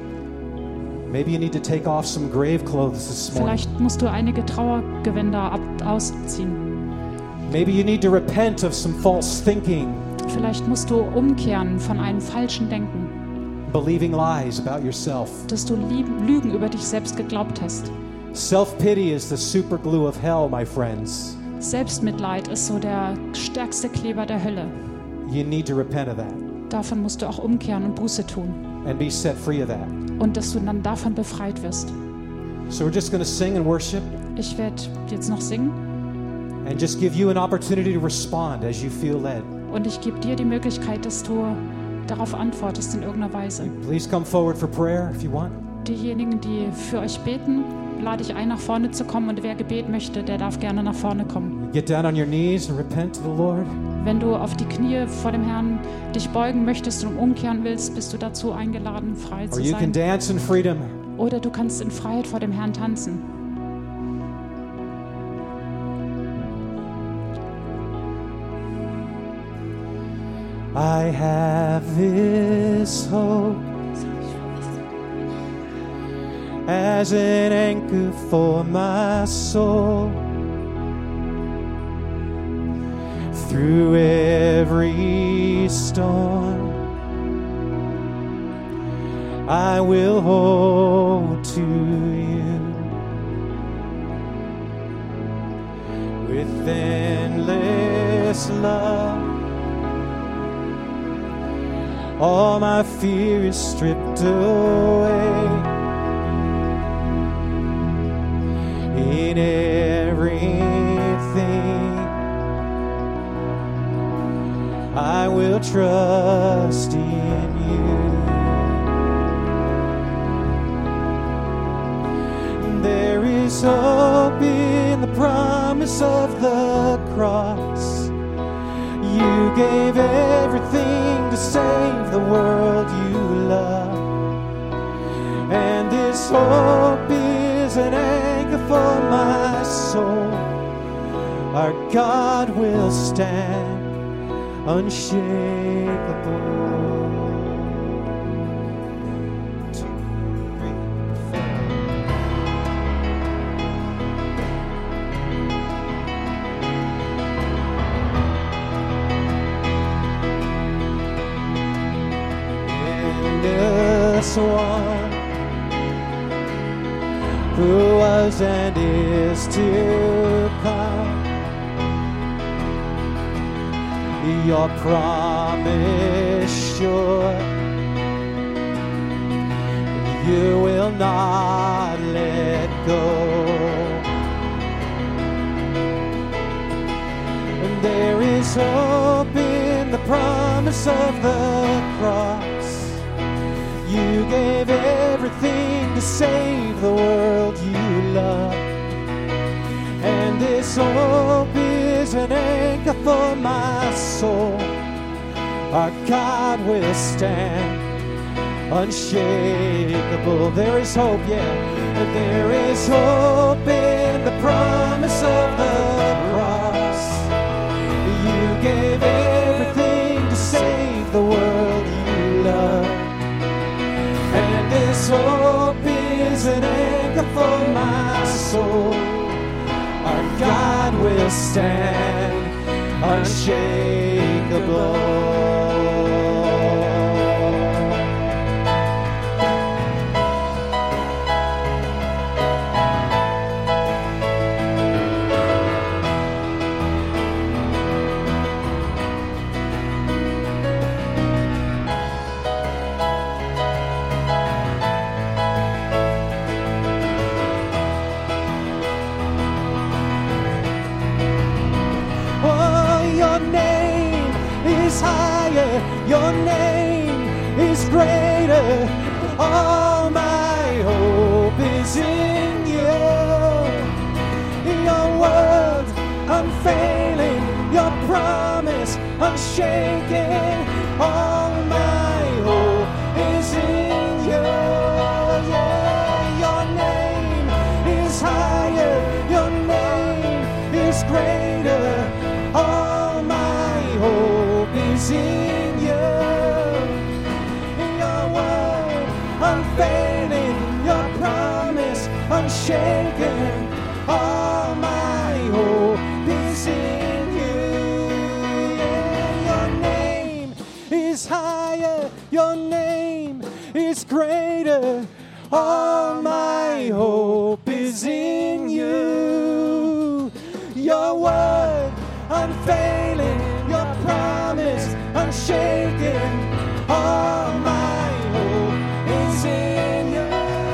Maybe you need to take off some grave clothes this morning. Vielleicht musst du einige Trauergewänder ab ausziehen. Maybe you need to repent of some false thinking, Vielleicht musst du umkehren von einem falschen Denken, believing lies about yourself. dass du Lieben- Lügen über dich selbst geglaubt hast. Self-pity is the super glue of hell, my friends. Selbstmitleid ist so der stärkste Kleber der Hölle. You need to repent of that Davon musst du auch umkehren und Buße tun. and be set free of that. Und dass du dann davon befreit wirst. So we're just going to sing and worship Ich werde jetzt noch singen and just give you an opportunity to respond as you feel led. und ich gebe dir die Möglichkeit, dass du darauf antwortest in irgendeiner Weise. Please come forward for prayer if you want. Diejenigen, die für euch beten, lade ich ein, nach vorne zu kommen. Und wer Gebet möchte, der darf gerne nach vorne kommen. Get down on your knees and repent to the Lord. Wenn du auf die Knie vor dem Herrn dich beugen möchtest und umkehren willst, bist du dazu eingeladen, frei Or zu you can sein. dance in freedom. Oder du kannst in Freiheit vor dem Herrn tanzen. I have this hope as an anchor for my soul. Through every storm, I will hold to you with endless love. All my fear is stripped away. In everything, I will trust in you. There is hope in the promise of the cross. You gave everything to save the world you love. And this hope is an anchor for my soul. Our God will stand unshakable. Two, three, four. This one who was and is to come, your promise sure. You will not let go. And there is hope in the promise of the cross. You gave everything to save the world you love. And this hope is an anchor for my soul. Our God will stand unshakable. There is hope, yeah. There is hope in the promise of the cross. You gave everything to save the world you love. And this hope is an anchor for my soul. Our God will stand unshakable. Your name is greater. All my hope is in you. Your word unfailing, your promise unshaken. All my hope is in you. Yeah, your name is higher. Your name is greater. All my hope is in you. Unfailing, your promise unshaken. All my hope is in you. Yeah, your name is higher. Your name is greater. All my hope is in you. Your word unfailing, your promise unshaken. All my hope is in you.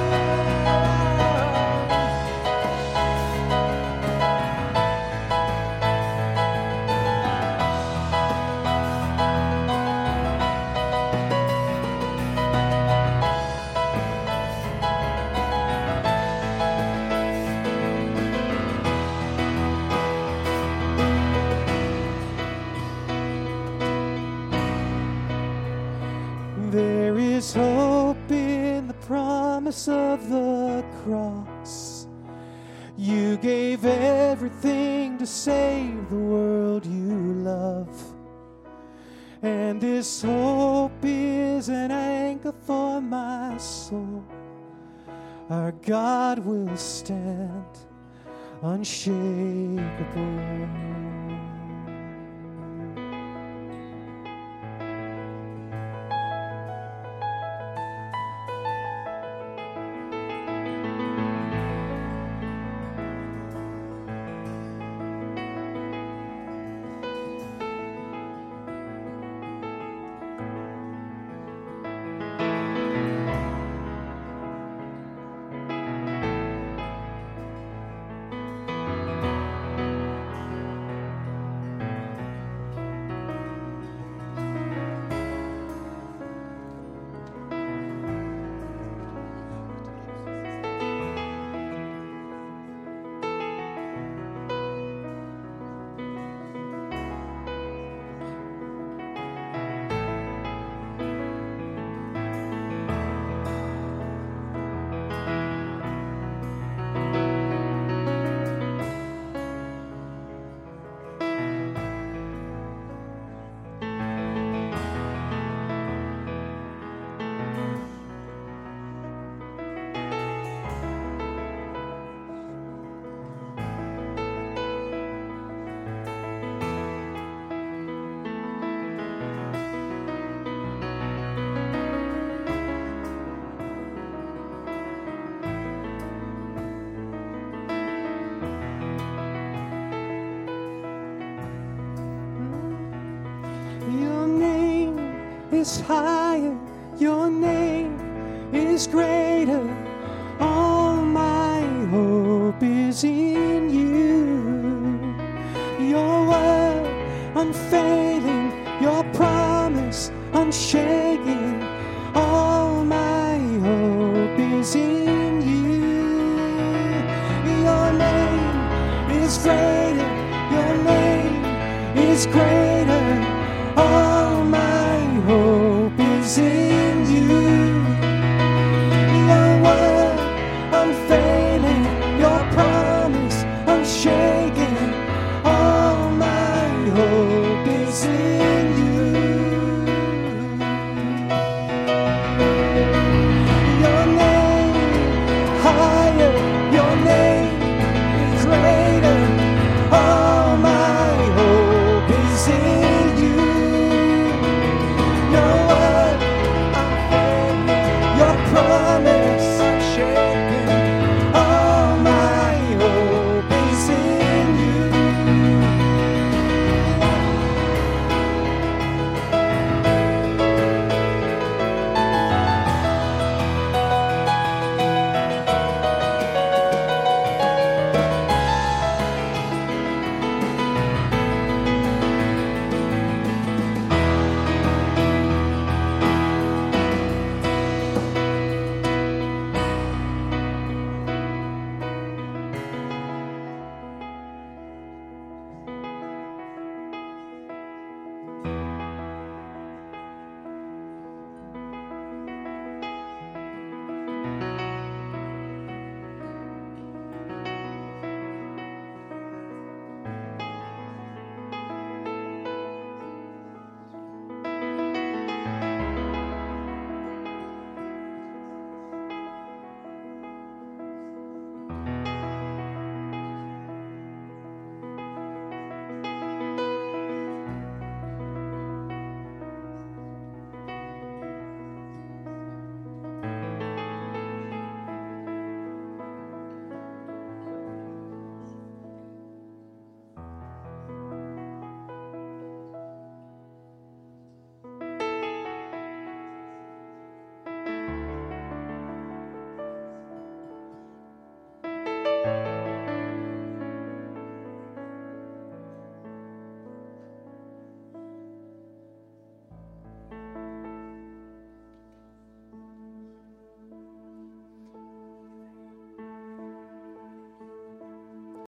There is hope in the promise of the cross. You gave everything to save the world you love. And this hope is an anchor for my soul. Our God will stand unshakable. is higher, your name is greater. All my hope is in you. Your word unfailing, your promise unshaking. All my hope is in you. Your name is greater, your name is greater. All my hope is in you.